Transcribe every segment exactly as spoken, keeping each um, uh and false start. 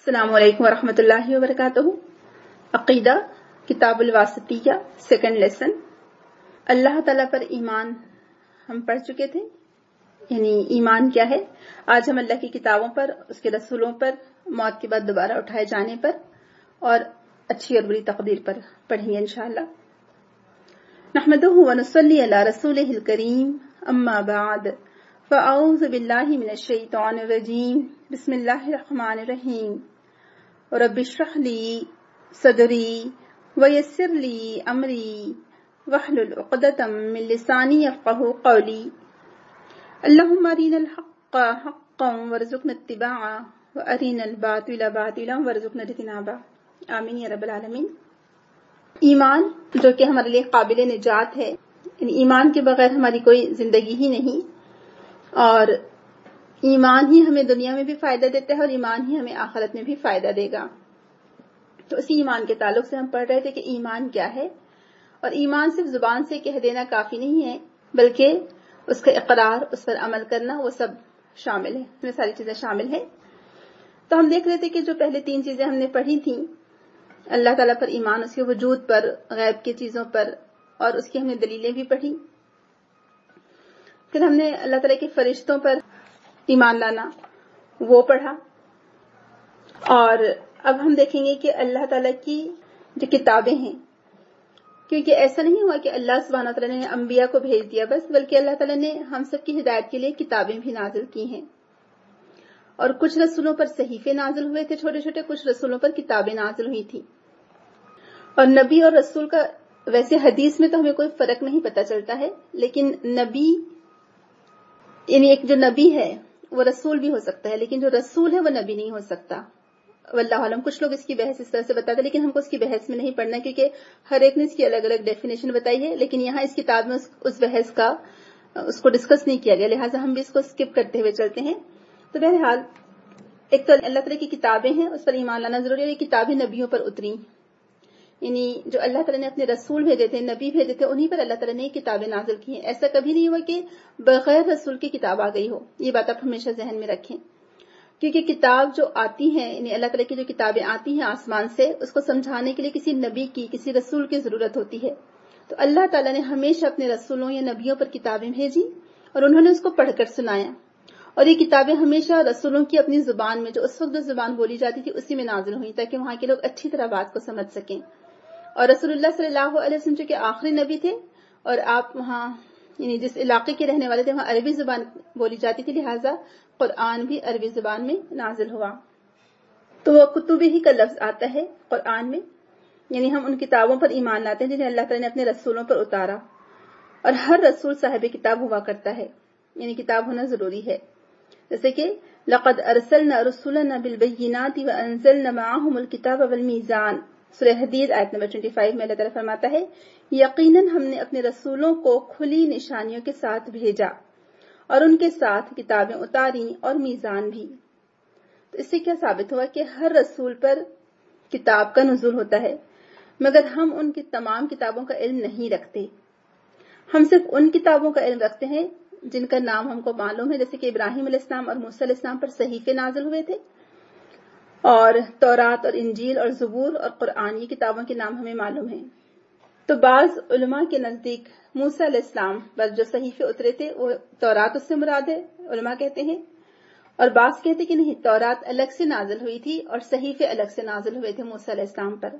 السلام علیکم ورحمۃ اللہ وبرکاتہ۔ عقیدہ کتاب الواسطیہ سیکنڈ لیسن۔ اللہ تعالیٰ پر ایمان ہم پڑھ چکے تھے، یعنی ایمان کیا ہے۔ آج ہم اللہ کی کتابوں پر، اس کے رسولوں پر، موت کے بعد دوبارہ اٹھائے جانے پر اور اچھی اور بری تقدیر پر پڑھیں گے انشاءاللہ۔ نحمدہ ونصلی علی رسولہ الکریم، اما بعد فاعوذ باللہ من الشیطان الرجیم، بسم اللہ الرحمن الرحیم۔ رب اشرح لی صدری ویسر لی امری واحلل عقدۃ من لسانی یفقہوا قولی۔ اللہم ارنا الحق حقا وارزقنا اتباعہ وارنا الباطل باطلا وارزقنا اجتنابہ، آمین یا رب العالمین۔ ایمان جو کہ ہمارے لیے قابل نجات ہے، یعنی ایمان کے بغیر ہماری کوئی زندگی ہی نہیں، اور ایمان ہی ہمیں دنیا میں بھی فائدہ دیتا ہے اور ایمان ہی ہمیں آخرت میں بھی فائدہ دے گا۔ تو اسی ایمان کے تعلق سے ہم پڑھ رہے تھے کہ ایمان کیا ہے، اور ایمان صرف زبان سے کہہ دینا کافی نہیں ہے، بلکہ اس کا اقرار، اس پر عمل کرنا، وہ سب شامل ہے، اس میں ساری چیزیں شامل ہیں۔ تو ہم دیکھ رہے تھے کہ جو پہلے تین چیزیں ہم نے پڑھی تھیں، اللہ تعالیٰ پر ایمان، اس کے وجود پر، غیب کی چیزوں پر، اور اس کی ہم نے دلیلیں بھی پڑھی۔ پھر ہم نے اللہ تعالیٰ کے فرشتوں پر ایمان لانا وہ پڑھا، اور اب ہم دیکھیں گے کہ اللہ تعالیٰ کی جو کتابیں ہیں، کیونکہ ایسا نہیں ہوا کہ اللہ سبحانہ وتعالیٰ نے انبیاء کو بھیج دیا بس، بلکہ اللہ تعالیٰ نے ہم سب کی ہدایت کے لیے کتابیں بھی نازل کی ہیں، اور کچھ رسولوں پر صحیفے نازل ہوئے تھے چھوٹے چھوٹے، کچھ رسولوں پر کتابیں نازل ہوئی تھی۔ اور نبی اور رسول کا ویسے حدیث میں تو ہمیں کوئی فرق نہیں پتہ چلتا ہے، لیکن نبی یعنی ایک جو نبی ہے وہ رسول بھی ہو سکتا ہے، لیکن جو رسول ہے وہ نبی نہیں ہو سکتا۔ واللہ عالم، کچھ لوگ اس کی بحث اس طرح سے بتاتے ہیں، لیکن ہم کو اس کی بحث میں نہیں پڑھنا، کیونکہ ہر ایک نے اس کی الگ الگ ڈیفینیشن بتائی ہے، لیکن یہاں اس کتاب میں اس بحث کا اس کو ڈسکس نہیں کیا گیا، لہٰذا ہم بھی اس کو اسکپ کرتے ہوئے چلتے ہیں۔ تو بہرحال ایک تو اللہ تعالیٰ کی کتابیں ہیں، اس پر ایمان لانا ضروری ہے، اور یہ کتابیں نبیوں پر اتری، یعنی جو اللہ تعالیٰ نے اپنے رسول بھیجے تھے، نبی بھیجے تھے، انہی پر اللہ تعالیٰ نے کتابیں نازل کی ہیں۔ ایسا کبھی نہیں ہوا کہ بغیر رسول کی کتاب آ گئی ہو، یہ بات آپ ہمیشہ ذہن میں رکھیں، کیونکہ کتاب جو آتی ہیں، یعنی اللہ تعالیٰ کی جو کتابیں آتی ہیں آسمان سے، اس کو سمجھانے کے لیے کسی نبی کی، کسی رسول کی ضرورت ہوتی ہے۔ تو اللہ تعالیٰ نے ہمیشہ اپنے رسولوں یا نبیوں پر کتابیں بھیجی، اور انہوں نے اس کو پڑھ کر سنایا، اور یہ کتابیں ہمیشہ رسولوں کی اپنی زبان میں، جو اس وقت جو زبان بولی جاتی تھی، اسی میں نازل ہوئی، تاکہ وہاں کے لوگ اچھی طرح بات کو سمجھ سکیں۔ اور رسول اللہ صلی اللہ علیہ وسلم جو کہ آخری نبی تھے، اور آپ وہاں یعنی جس علاقے کے رہنے والے تھے، وہاں عربی زبان بولی جاتی تھی، لہٰذا قرآن بھی عربی زبان میں نازل ہوا۔ تو وہ کتب ہی کا لفظ آتا ہے قرآن میں، یعنی ہم ان کتابوں پر ایمان لاتے ہیں جنہیں اللہ تعالیٰ نے اپنے رسولوں پر اتارا، اور ہر رسول صاحب کتاب ہوا کرتا ہے، یعنی کتاب ہونا ضروری ہے۔ جیسے کہ لقد ارسلنا رسولنا بالبینات وانزلنا معهم الکتاب والمیزان، سورہ حدید آیت نمبر پچیس میں اللہ تعالیٰ فرماتا ہے، یقیناً ہم نے اپنے رسولوں کو کھلی نشانیوں کے ساتھ بھیجا، اور ان کے ساتھ کتابیں اتاری اور میزان بھی۔ تو اس سے کیا ثابت ہوا کہ ہر رسول پر کتاب کا نزول ہوتا ہے، مگر ہم ان کی تمام کتابوں کا علم نہیں رکھتے۔ ہم صرف ان کتابوں کا علم رکھتے ہیں جن کا نام ہم کو معلوم ہے، جیسے کہ ابراہیم علیہ السلام اور موسیٰ علیہ السلام پر صحیفے نازل ہوئے تھے، اور تورات اور انجیل اور زبور اور قرآن، یہ کتابوں کے نام ہمیں معلوم ہیں۔ تو بعض علماء کے نزدیک موسیٰ علیہ السلام پر جو صحیفے اترے تھے وہ تورات اس سے مراد ہے، علماء کہتے ہیں، اور بعض کہتے کہ نہیں، تورات الگ سے نازل ہوئی تھی اور صحیفے الگ سے نازل ہوئے تھے موسیٰ علیہ السلام پر۔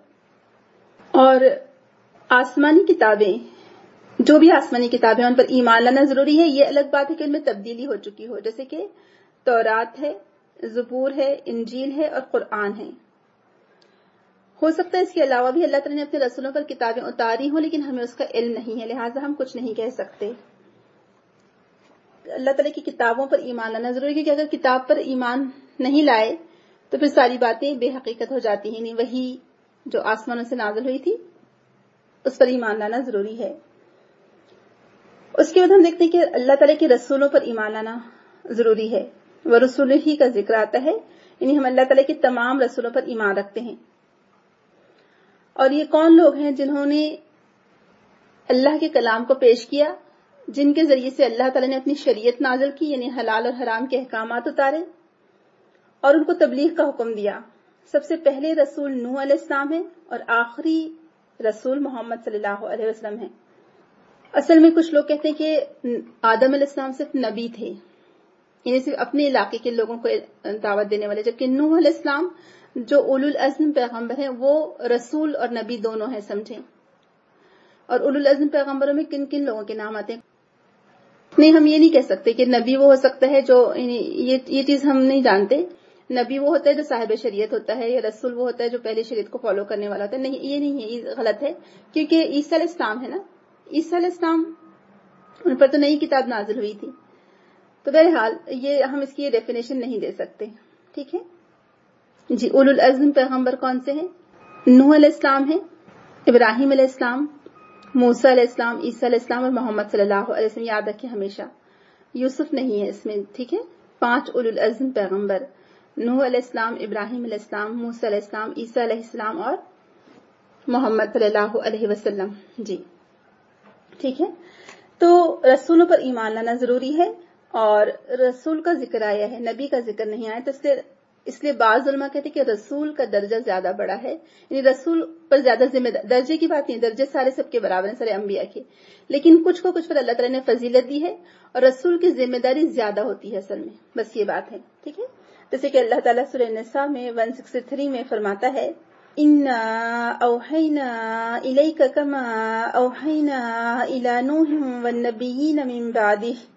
اور آسمانی کتابیں، جو بھی آسمانی کتابیں، ان پر ایمان لانا ضروری ہے۔ یہ الگ بات ہے کہ ان میں تبدیلی ہو چکی ہو، جیسے کہ تورات ہے، زبور ہے، انجیل ہے اور قرآن ہے۔ ہو سکتا ہے اس کے علاوہ بھی اللہ تعالیٰ نے اپنے رسولوں پر کتابیں اتاری ہوں، لیکن ہمیں اس کا علم نہیں ہے، لہٰذا ہم کچھ نہیں کہہ سکتے۔ اللہ تعالیٰ کی کتابوں پر ایمان لانا ضروری ہے، کیونکہ اگر کتاب پر ایمان نہیں لائے تو پھر ساری باتیں بے حقیقت ہو جاتی ہیں، یعنی وہی جو آسمانوں سے نازل ہوئی تھی اس پر ایمان لانا ضروری ہے۔ اس کے بعد ہم دیکھتے ہیں کہ اللہ تعالیٰ کے رسولوں پر ایمان لانا ضروری ہے، وَرُسُلِهِ کا ذکر آتا ہے، یعنی ہم اللہ تعالیٰ کے تمام رسولوں پر ایمان رکھتے ہیں۔ اور یہ کون لوگ ہیں جنہوں نے اللہ کے کلام کو پیش کیا، جن کے ذریعے سے اللہ تعالیٰ نے اپنی شریعت نازل کی، یعنی حلال اور حرام کے احکامات اتارے، اور ان کو تبلیغ کا حکم دیا، سب سے پہلے رسول نوح علیہ السلام ہیں اور آخری رسول محمد صلی اللہ علیہ وسلم ہیں. اصل میں کچھ لوگ کہتے ہیں کہ آدم علیہ السلام صرف نبی تھے، یعنی صرف اپنے علاقے کے لوگوں کو دعوت دینے والے، جبکہ نوح علیہ السلام جو اولو العزم پیغمبر ہیں وہ رسول اور نبی دونوں ہیں سمجھیں. اور اولو العزم پیغمبروں میں کن کن لوگوں کے نام آتے ہیں؟ نہیں، ہم یہ نہیں کہہ سکتے کہ نبی وہ ہو سکتا ہے جو، یہ یہ چیز ہم نہیں جانتے. نبی وہ ہوتا ہے جو صاحب شریعت ہوتا ہے، یا رسول وہ ہوتا ہے جو پہلے شریعت کو فالو کرنے والا ہوتا ہے. نہیں، یہ نہیں ہے، یہ غلط ہے. کیونکہ عیسیٰ علیہ السلام ہے نا، عیسیٰ علیہ السلام ان پر تو نئی کتاب نازل ہوئی تھی. تو بہرحال یہ ہم اس کی ڈیفینیشن نہیں دے سکتے. ٹھیک ہے جی. اولو العزم پیغمبر کون سے ہیں؟ نوح علیہ السلام ہیں، ابراہیم علیہ السلام، موسیٰ علیہ السلام، عیسیٰ علیہ السلام اور محمد صلی اللہ علیہ وسلم. یاد رکھیں ہمیشہ یوسف نہیں ہے اس میں. ٹھیک ہے، پانچ اولو العزم پیغمبر: نوح علیہ السلام، ابراہیم علیہ السلام، موسیٰ علیہ السلام، عیسیٰ علیہ السلام اور محمد صلی اللہ علیہ وسلم. جی ٹھیک ہے. تو رسولوں پر ایمان لانا ضروری ہے، اور رسول کا ذکر آیا ہے، نبی کا ذکر نہیں آیا. تو اس لیے اس لیے بعض علماء کہتے ہیں کہ رسول کا درجہ زیادہ بڑا ہے، یعنی رسول پر زیادہ ذمہ دار. درجے کی بات نہیں، درجے سارے سب کے برابر ہیں، سارے انبیاء کے، لیکن کچھ کو کچھ پر اللہ تعالیٰ نے فضیلت دی ہے، اور رسول کی ذمہ داری زیادہ ہوتی ہے اصل میں. بس یہ بات ہے. ٹھیک ہے. جیسے کہ اللہ تعالیٰ سورہ النساء میں ایک سو تریسٹھ میں فرماتا ہے، اِنَّا أَوْحَيْنَا إِلَيْكَ كَمَا أَوْحَيْنَا إِلَى نُوحٍ وَالنَّبِيِّينَ مِن بَعْدِهِ.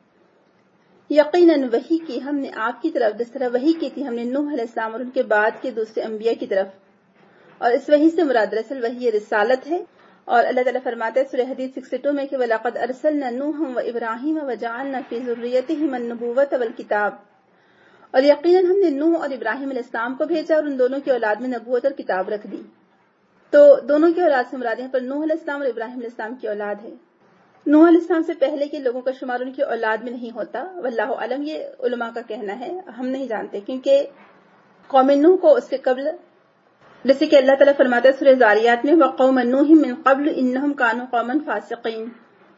یقیناً وحی کی ہم نے آپ کی طرف جس طرح وحی کی تھی ہم نے نوح علیہ السلام اور ان کے بعد کے دوسرے انبیاء کی طرف. اور اس وحی سے مراد دراصل وحی رسالت ہے. اور اللہ تعالیٰ فرماتا ہے سورہ حدید اکسٹھ میں کہ وَلَقَدْ أَرْسَلْنَا نُوحًا وَإِبْرَاهِيمَ وَجَعَلْنَا فِي ذُرِّيَّتِهِمَا النُّبُوَّةَ وَالْكِتَابَ. اور یقیناً ہم نے نوح اور ابراہیم علیہ السلام کو بھیجا اور ان دونوں کی اولاد میں نبوت اور کتاب رکھ دی. تو دونوں کی اولاد سے مراد یہاں پر نوح علیہ السلام اور ابراہیم علیہ السلام کی اولاد ہے. نوح علیہ السلام سے پہلے کے لوگوں کا شمار ان کی اولاد میں نہیں ہوتا، واللہ علم. یہ علماء کا کہنا ہے، ہم نہیں جانتے، کیونکہ قوم نوح کو اس سے قبل، جیسے کہ اللہ تعالیٰ فرماتا ہے سورہ زاریات میں وَقَوْمَ نُوحٍ مِّن قَبْلُ إِنَّهُمْ كَانُوا قَوْمًا فَاسِقِينَ.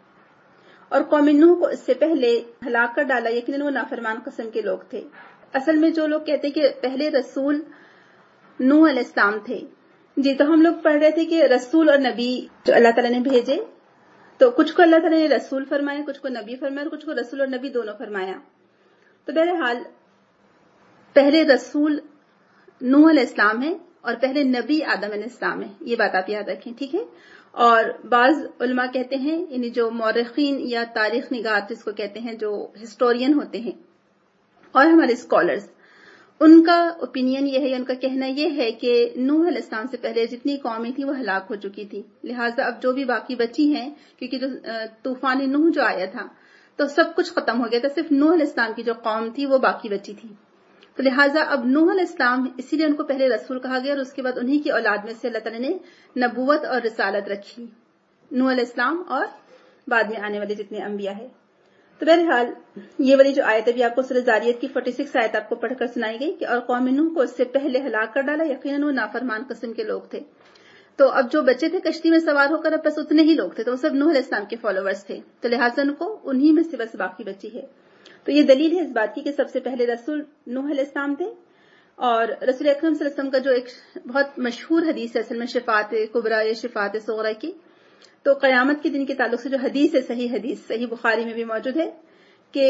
اور قوم نوح کو اس سے پہلے ہلاک کر ڈالا، یقیناً وہ نافرمان قسم کے لوگ تھے. اصل میں جو لوگ کہتے ہیں کہ پہلے رسول نوح علیہ السلام تھے، جی تو ہم لوگ پڑھ رہے تھے کہ رسول اور نبی جو اللہ تعالیٰ نے بھیجے، تو کچھ کو اللہ تعالیٰ نے رسول فرمایا، کچھ کو نبی فرمایا، اور کچھ کو رسول اور نبی دونوں فرمایا. تو بہرحال پہلے رسول نوح علیہ السلام ہے اور پہلے نبی آدم علیہ السلام ہے. یہ بات آپ یاد رکھیں. ٹھیک ہے. اور بعض علماء کہتے ہیں، یعنی جو مورخین یا تاریخ نگار جس کو کہتے ہیں، جو ہسٹورین ہوتے ہیں اور ہمارے اسکالرز، ان کا اوپینین یہ ہے، یا ان کا کہنا یہ ہے کہ نوح علیہ السلام سے پہلے جتنی قومیں تھیں وہ ہلاک ہو چکی تھی. لہٰذا اب جو بھی باقی بچی ہیں، کیونکہ جو طوفان نوح جو آیا تھا تو سب کچھ ختم ہو گیا تھا، صرف نوح علیہ السلام کی جو قوم تھی وہ باقی بچی تھی. تو لہٰذا اب نوح علیہ السلام، اسی لیے ان کو پہلے رسول کہا گیا، اور اس کے بعد انہی کی اولاد میں سے اللہ تعالیٰ نے نبوت اور رسالت رکھی، نوح علیہ السلام اور بعد میں آنے والے جتنے انبیاء ہیں. تو بہرحال یہ والی جو آیت ابھی آپ کو سورہ زاریات کی چھیالیس آیت آپ کو پڑھ کر سنائی گئی کہ اور قوم نوح کو اس سے پہلے ہلاک کر ڈالا، یقیناً وہ نافرمان قسم کے لوگ تھے. تو اب جو بچے تھے کشتی میں سوار ہو کر اب بس اتنے ہی لوگ تھے، تو وہ سب نوح علیہ السلام کے فالوورز تھے، تو لہٰذا ان کو انہی میں سے بس باقی بچی ہے. تو یہ دلیل ہے اس بات کی کہ سب سے پہلے رسول نوح علیہ السلام تھے. اور رسول اکرم صلی اللہ علیہ وسلم کا جو ایک بہت مشہور حدیث ہے اصل میں شفاعت کبریٰ یا شفاعت صغریٰ کی، تو قیامت کے دن کے تعلق سے جو حدیث ہے، صحیح حدیث، صحیح بخاری میں بھی موجود ہے کہ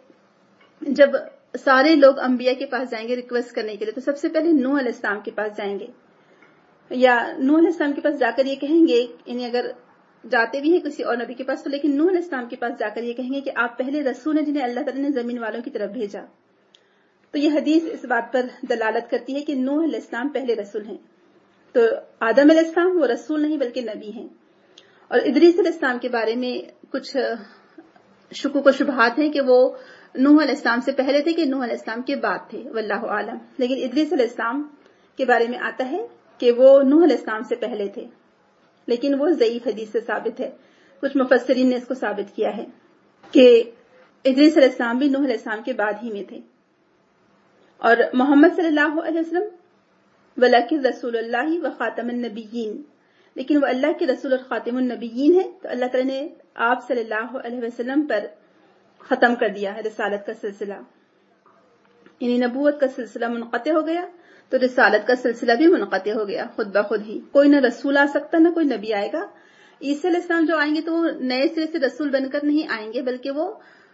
جب سارے لوگ انبیاء کے پاس جائیں گے ریکویسٹ کرنے کے لیے، تو سب سے پہلے نوح علیہ السلام کے پاس جائیں گے، یا نوح علیہ السلام کے پاس جا کر یہ کہیں گے، یعنی اگر جاتے بھی ہیں کسی اور نبی کے پاس تو، لیکن نوح علیہ السلام کے پاس جا کر یہ کہیں گے کہ آپ پہلے رسول ہیں جنہیں اللہ تعالیٰ نے زمین والوں کی طرف بھیجا. تو یہ حدیث اس بات پر دلالت کرتی ہے کہ نوح علیہ السلام پہلے رسول ہیں. تو آدم علیہ السلام وہ رسول نہیں بلکہ نبی ہیں. اور ادریس علیہ السلام کے بارے میں کچھ شکوک و شبہات ہیں کہ وہ نوح علیہ السلام سے پہلے تھے کہ نوح علیہ السلام کے بعد تھے، واللہ عالم. لیکن ادریس علیہ السلام کے بارے میں آتا ہے کہ وہ نوح علیہ السلام سے پہلے تھے، لیکن وہ ضعیف حدیث سے ثابت ہے. کچھ مفسرین نے اس کو ثابت کیا ہے کہ ادریس علیہ السلام بھی نوح علیہ السلام کے بعد ہی میں تھے. اور محمد صلی اللہ علیہ وسلم ولیکن رسول اللہ و خاتم النبیین، لیکن وہ اللہ کے رسول اور خاتم النبیین ہے. تو اللہ تعالیٰ نے آپ صلی اللہ علیہ وسلم پر ختم کر دیا ہے رسالت کا سلسلہ، یعنی نبوت کا سلسلہ منقطع ہو گیا. تو رسالت کا سلسلہ بھی منقطع ہو گیا خود بخود ہی. کوئی نہ رسول آ سکتا نہ کوئی نبی آئے گا. عیسیٰ علیہ السلام جو آئیں گے تو وہ نئے سرے سے رسول بن کر نہیں آئیں گے، بلکہ وہ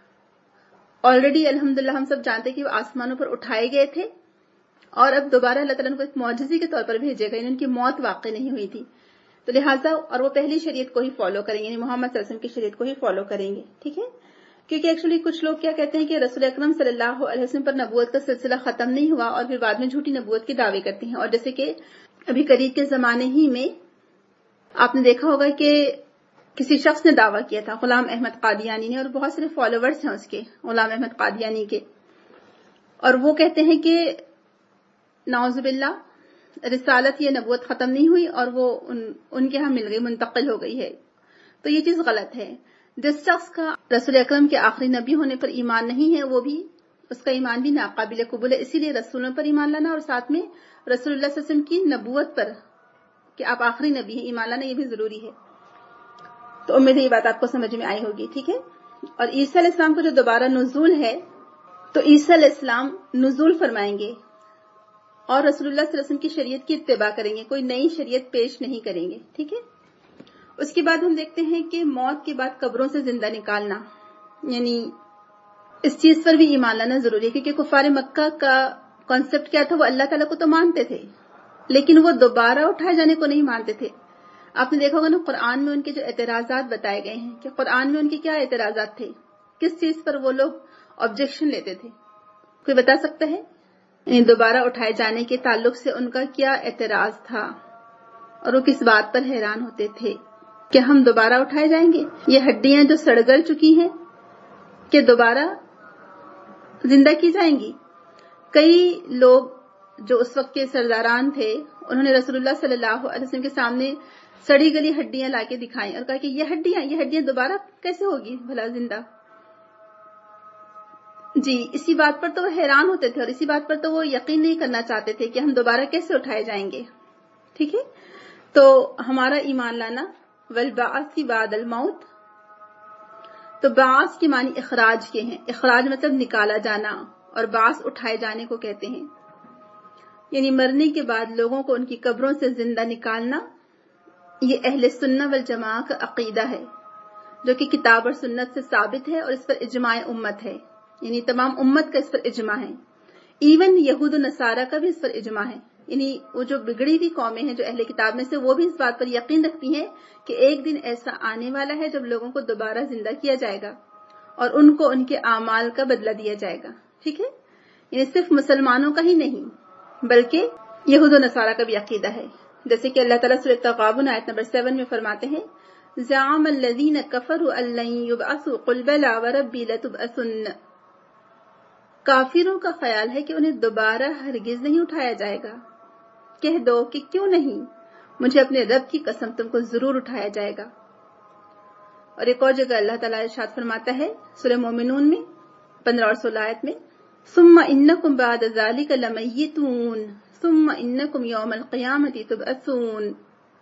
آلریڈی الحمدللہ ہم سب جانتے ہیں کہ وہ آسمانوں پر اٹھائے گئے تھے اور اب دوبارہ اللہ تعالیٰ نے کو ایک معجزے کے طور پر بھیجے گا. ان کی موت واقع نہیں ہوئی تھی تو لہٰذا اور وہ پہلی شریعت کو ہی فالو کریں گے، یعنی محمد صلی اللہ علیہ وسلم کی شریعت کو ہی فالو کریں گے. ٹھیک ہے، کیونکہ ایکچولی کچھ لوگ کیا کہتے ہیں کہ رسول اکرم صلی اللہ علیہ وسلم پر نبوت کا سلسلہ ختم نہیں ہوا اور پھر بعد میں جھوٹی نبوت کے دعوے کرتے ہیں. اور جیسے کہ ابھی قریب کے زمانے ہی میں آپ نے دیکھا ہوگا کہ کسی شخص نے دعویٰ کیا تھا، غلام احمد قادیانی نے، اور بہت سارے فالوورز ہیں اس کے غلام احمد قادیانی کے، اور وہ کہتے ہیں کہ نعوذ باللہ رسالت یا نبوت ختم نہیں ہوئی اور وہ ان, ان کے ہاں مل گئی، منتقل ہو گئی ہے. تو یہ چیز غلط ہے. جس شخص کا رسول اکرم کے آخری نبی ہونے پر ایمان نہیں ہے وہ بھی اس کا ایمان بھی ناقابل قبول ہے. اسی لیے رسولوں پر ایمان لانا اور ساتھ میں رسول اللہ صلی اللہ علیہ وسلم کی نبوت پر کہ آپ آخری نبی ہیں ایمان لانا یہ بھی ضروری ہے. تو امید ہے یہ بات آپ کو سمجھ میں آئی ہوگی. ٹھیک ہے، اور عیسیٰ علیہ السلام کا جو دوبارہ نزول ہے تو عیسیٰ علیہ السلام نزول فرمائیں گے اور رسول اللہ صلی اللہ علیہ وسلم کی شریعت کی اتباع کریں گے، کوئی نئی شریعت پیش نہیں کریں گے. ٹھیک ہے، اس کے بعد ہم دیکھتے ہیں کہ موت کے بعد قبروں سے زندہ نکالنا، یعنی اس چیز پر بھی ایمان لانا ضروری ہے، کیونکہ کفار مکہ کا کانسیپٹ کیا تھا، وہ اللہ تعالیٰ کو تو مانتے تھے لیکن وہ دوبارہ اٹھائے جانے کو نہیں مانتے تھے. آپ نے دیکھا ہوگا نا قرآن میں ان کے جو اعتراضات بتائے گئے ہیں کہ قرآن میں ان کے کیا اعتراضات تھے، کس چیز پر وہ لوگ آبجیکشن لیتے تھے، کوئی بتا سکتا ہے؟ یعنی دوبارہ اٹھائے جانے کے تعلق سے ان کا کیا اعتراض تھا اور وہ کس بات پر حیران ہوتے تھے کہ ہم دوبارہ اٹھائے جائیں گے، یہ ہڈیاں جو سڑ گل چکی ہیں کہ دوبارہ زندہ کی جائیں گی. کئی لوگ جو اس وقت کے سرداران تھے انہوں نے رسول اللہ صلی اللہ علیہ وسلم کے سامنے سڑی گلی ہڈیاں لا کے دکھائیں اور کہا کہ یہ ہڈیاں یہ ہڈیاں دوبارہ کیسے ہوگی بھلا زندہ. جی اسی بات پر تو وہ حیران ہوتے تھے اور اسی بات پر تو وہ یقین نہیں کرنا چاہتے تھے کہ ہم دوبارہ کیسے اٹھائے جائیں گے. ٹھیک ہے، تو ہمارا ایمان لانا والبعث بعد الموت، تو بعث کے معنی اخراج کے ہیں. اخراج مطلب نکالا جانا اور بعث اٹھائے جانے کو کہتے ہیں، یعنی مرنے کے بعد لوگوں کو ان کی قبروں سے زندہ نکالنا. یہ اہل سنہ والجماع کا عقیدہ ہے جو کہ کتاب اور سنت سے ثابت ہے اور اس پر اجماع امت ہے، یعنی تمام امت کا اس پر اجماع ہے. ایون یہود و نصارہ کا بھی اس پر اجماع ہے، یعنی وہ جو بگڑی ہوئی قومیں ہیں جو اہل کتاب میں سے وہ بھی اس بات پر یقین رکھتی ہیں کہ ایک دن ایسا آنے والا ہے جب لوگوں کو دوبارہ زندہ کیا جائے گا اور ان کو ان کے اعمال کا بدلہ دیا جائے گا. ٹھیک ہے، یعنی صرف مسلمانوں کا ہی نہیں بلکہ یہود و نصارہ کا بھی عقیدہ ہے. جیسے کہ اللہ تعالیٰ سورۃ التغابن آیت نمبر سیون میں فرماتے ہیں زعم الذین کفروا ان لن یبعثوا قل بلی وربی لتبعثن. کافروں کا خیال ہے کہ انہیں دوبارہ ہرگز نہیں اٹھایا جائے گا. کہہ دو کہ کیوں نہیں، مجھے اپنے رب کی قسم تم کو ضرور اٹھایا جائے گا. اور ایک اور جگہ اللہ تعالیٰ ارشاد فرماتا ہے سورہ مومنون میں پندرہ اور سولہ آیت میں ثم انکم بعد ذلک لمیتون ثم انکم یوم القیامت تبعثون.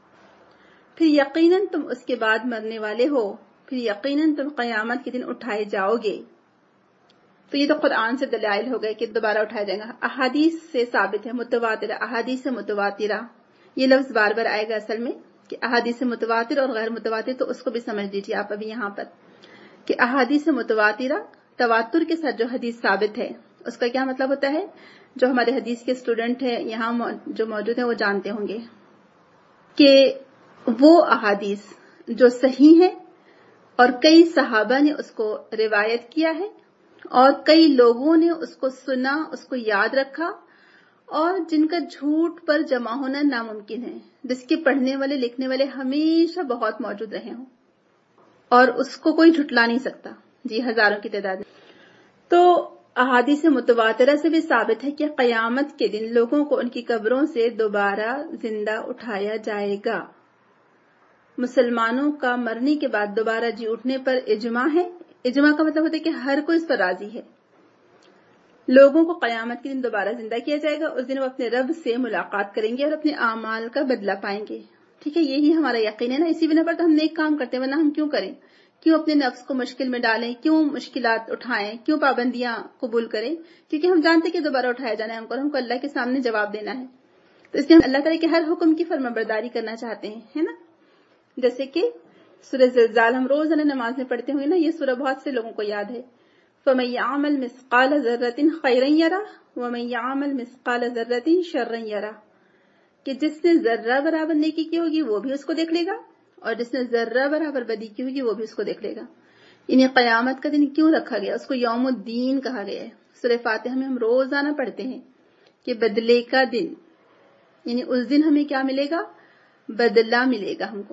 پھر یقیناً تم اس کے بعد مرنے والے ہو، پھر یقیناً تم قیامت کے دن اٹھائے جاؤ گے. تو یہ تو قرآن سے دلائل ہو گئے کہ دوبارہ اٹھایا جائے گا. احادیث سے ثابت ہے، متواترہ، احادیث متواترہ یہ لفظ بار بار آئے گا اصل میں کہ احادیث متواتر اور غیر متواتر، تو اس کو بھی سمجھ لیجیے آپ ابھی یہاں پر کہ احادیث متواترہ تواتر کے ساتھ جو حدیث ثابت ہے اس کا کیا مطلب ہوتا ہے. جو ہمارے حدیث کے اسٹوڈنٹ ہیں یہاں جو موجود ہیں وہ جانتے ہوں گے کہ وہ احادیث جو صحیح ہیں اور کئی صحابہ نے اس کو روایت کیا ہے اور کئی لوگوں نے اس کو سنا، اس کو یاد رکھا، اور جن کا جھوٹ پر جمع ہونا ناممکن ہے، جس کے پڑھنے والے لکھنے والے ہمیشہ بہت موجود رہے ہوں اور اس کو کوئی جھٹلا نہیں سکتا. جی ہزاروں کی تعداد میں. تو احادیث متواترہ سے بھی ثابت ہے کہ قیامت کے دن لوگوں کو ان کی قبروں سے دوبارہ زندہ اٹھایا جائے گا. مسلمانوں کا مرنے کے بعد دوبارہ جی اٹھنے پر اجماع ہے. اجماع کا مطلب ہوتا ہے کہ ہر کوئی اس پر راضی ہے. لوگوں کو قیامت کے دن دوبارہ زندہ کیا جائے گا، اس دن وہ اپنے رب سے ملاقات کریں گے اور اپنے اعمال کا بدلہ پائیں گے. ٹھیک ہے، یہی ہمارا یقین ہے نا، اسی بنا پر تو ہم نیک کام کرتے ہیں، ورنہ ہم کیوں کریں؟ کیوں اپنے نفس کو مشکل میں ڈالیں، کیوں مشکلات اٹھائیں، کیوں پابندیاں قبول کریں؟ کیونکہ ہم جانتے ہیں کہ دوبارہ اٹھایا جانا ہے ہم کو، ہم کو اللہ کے سامنے جواب دینا ہے. تو اس لیے ہم اللہ تعالیٰ کے ہر حکم کی فرمانبرداری کرنا چاہتے ہیں، ہے نا. جیسے کہ سورہ زلزال ہم روزانہ نماز میں پڑھتے ہوئے نا، یہ سورہ بہت سے لوگوں کو یاد ہے. فَمَن يَعْمَلْ مِثْقَالَ ذَرَّةٍ خَيْرًا يَرَهُ وَمَن يَعْمَلْ مِثْقَالَ ذَرَّةٍ شَرًّا يَرَهُ، کہ جس نے ذرہ برابر نیکی کی ہوگی وہ بھی اس کو دیکھ لے گا، اور جس نے ذرہ برابر بدی کی ہوگی وہ بھی اس کو دیکھ لے گا. یعنی قیامت کا دن کیوں رکھا گیا؟ اس کو یوم الدین کہا گیا ہے. سورہ فاتحہ میں ہم روزانہ پڑھتے ہیں کہ بدلے کا دن، یعنی اس دن ہمیں کیا ملے گا؟ بدلہ ملے گا ہم کو.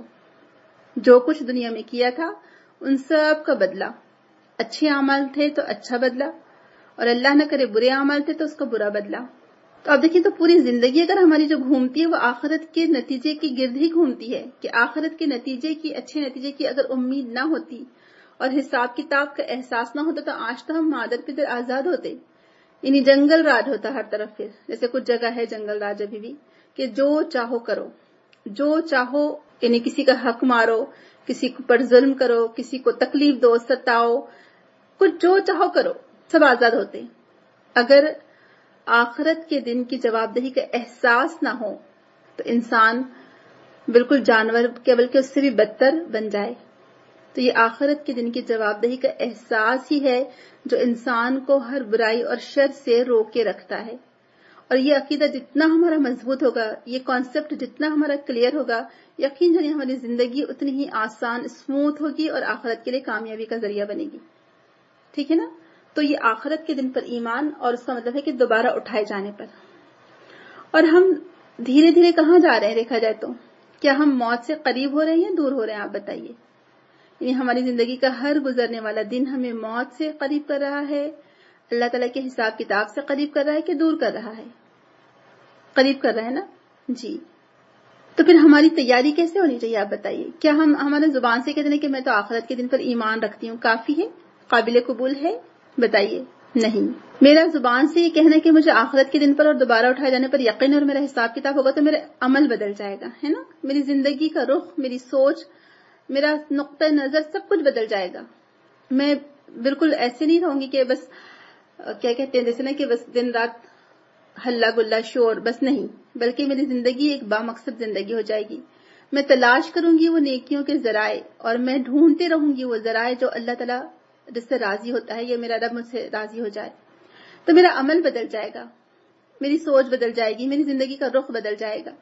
جو کچھ دنیا میں کیا تھا ان سب کا بدلہ، اچھے اعمال تھے تو اچھا بدلہ، اور اللہ نہ کرے برے اعمال تھے تو اس کا برا بدلہ. تو آپ دیکھیں تو پوری زندگی اگر ہماری جو گھومتی ہے وہ آخرت کے نتیجے کی گرد ہی گھومتی ہے، کہ آخرت کے نتیجے کی، اچھے نتیجے کی اگر امید نہ ہوتی اور حساب کتاب کا احساس نہ ہوتا تو آج تو ہم مادر پدر آزاد ہوتے. یعنی جنگل راج ہوتا ہر طرف. پھر جیسے کچھ جگہ ہے جنگل راج ابھی بھی، کہ جو چاہو کرو، جو چاہو، یعنی کسی کا حق مارو، کسی پر ظلم کرو، کسی کو تکلیف دو، ستاؤ، کچھ جو چاہو کرو، سب آزاد ہوتے. اگر آخرت کے دن کی جواب دہی کا احساس نہ ہو تو انسان بالکل جانور کے بلکہ اس سے بھی بدتر بن جائے. تو یہ آخرت کے دن کی جواب دہی کا احساس ہی ہے جو انسان کو ہر برائی اور شر سے روک کے رکھتا ہے. اور یہ عقیدہ جتنا ہمارا مضبوط ہوگا، یہ کانسیپٹ جتنا ہمارا کلیئر ہوگا، یقین جانیے ہماری زندگی اتنی ہی آسان، اسموتھ ہوگی اور آخرت کے لیے کامیابی کا ذریعہ بنے گی. ٹھیک ہے نا. تو یہ آخرت کے دن پر ایمان، اور اس کا مطلب ہے کہ دوبارہ اٹھائے جانے پر. اور ہم دھیرے دھیرے کہاں جا رہے ہیں دیکھا جائے تو؟ کیا ہم موت سے قریب ہو رہے ہیں یا دور ہو رہے ہیں؟ آپ بتائیے. یعنی ہماری زندگی کا ہر گزرنے والا دن ہمیں موت سے قریب کر رہا ہے، اللہ تعالیٰ کے حساب کتاب سے قریب کر رہا ہے کہ دور کر رہا ہے؟ قریب کر رہا ہے نا جی. تو پھر ہماری تیاری کیسے ہونی چاہیے آپ بتائیے؟ کیا ہم ہمارے زبان سے کہتے ہیں کہ میں تو آخرت کے دن پر ایمان رکھتی ہوں، کافی ہے؟ قابل قبول ہے؟ بتائیے. نہیں. میرا زبان سے یہ کہنا ہے کہ مجھے آخرت کے دن پر اور دوبارہ اٹھائے جانے پر یقین اور میرا حساب کتاب ہوگا تو میرا عمل بدل جائے گا، ہے نا. میری زندگی کا رخ، میری سوچ، میرا نقطہ نظر سب کچھ بدل جائے گا. میں بالکل ایسے نہیں رہوں گی کہ بس کیا کہتے ہیں جیسے نا کہ بس دن رات ہلہ گلا شور، بس نہیں، بلکہ میری زندگی ایک بامقصد زندگی ہو جائے گی. میں تلاش کروں گی وہ نیکیوں کے ذرائع، اور میں ڈھونڈتے رہوں گی وہ ذرائع جو اللہ تعالیٰ جس سے راضی ہوتا ہے، یا میرا رب مجھ سے راضی ہو جائے. تو میرا عمل بدل جائے گا، میری سوچ بدل جائے گی، میری زندگی کا رخ بدل جائے گا.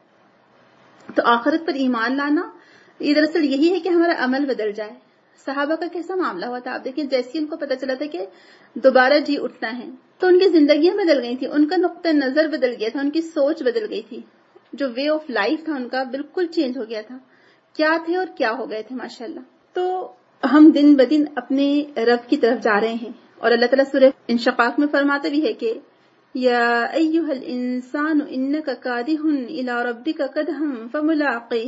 تو آخرت پر ایمان لانا یہ دراصل یہی ہے کہ ہمارا عمل بدل جائے. صحابہ کا کیسا معاملہ ہوا تھا آپ دیکھیں، جیسے ان کو پتا چلا تھا کہ دوبارہ جی اٹھنا ہے تو ان کی زندگیاں بدل گئی تھی، ان کا نقطہ نظر بدل گیا تھا، ان کی سوچ بدل گئی تھی، جو وے آف لائف تھا ان کا بالکل چینج ہو گیا تھا. کیا تھے اور کیا ہو گئے تھے ماشاءاللہ. تو ہم دن بدن اپنے رب کی طرف جا رہے ہیں، اور اللہ تعالیٰ سورہ انشقاق میں فرماتے بھی ہے کہ یا ایھا الانسان انک کادح الی ربک کدحا فملاقیہ،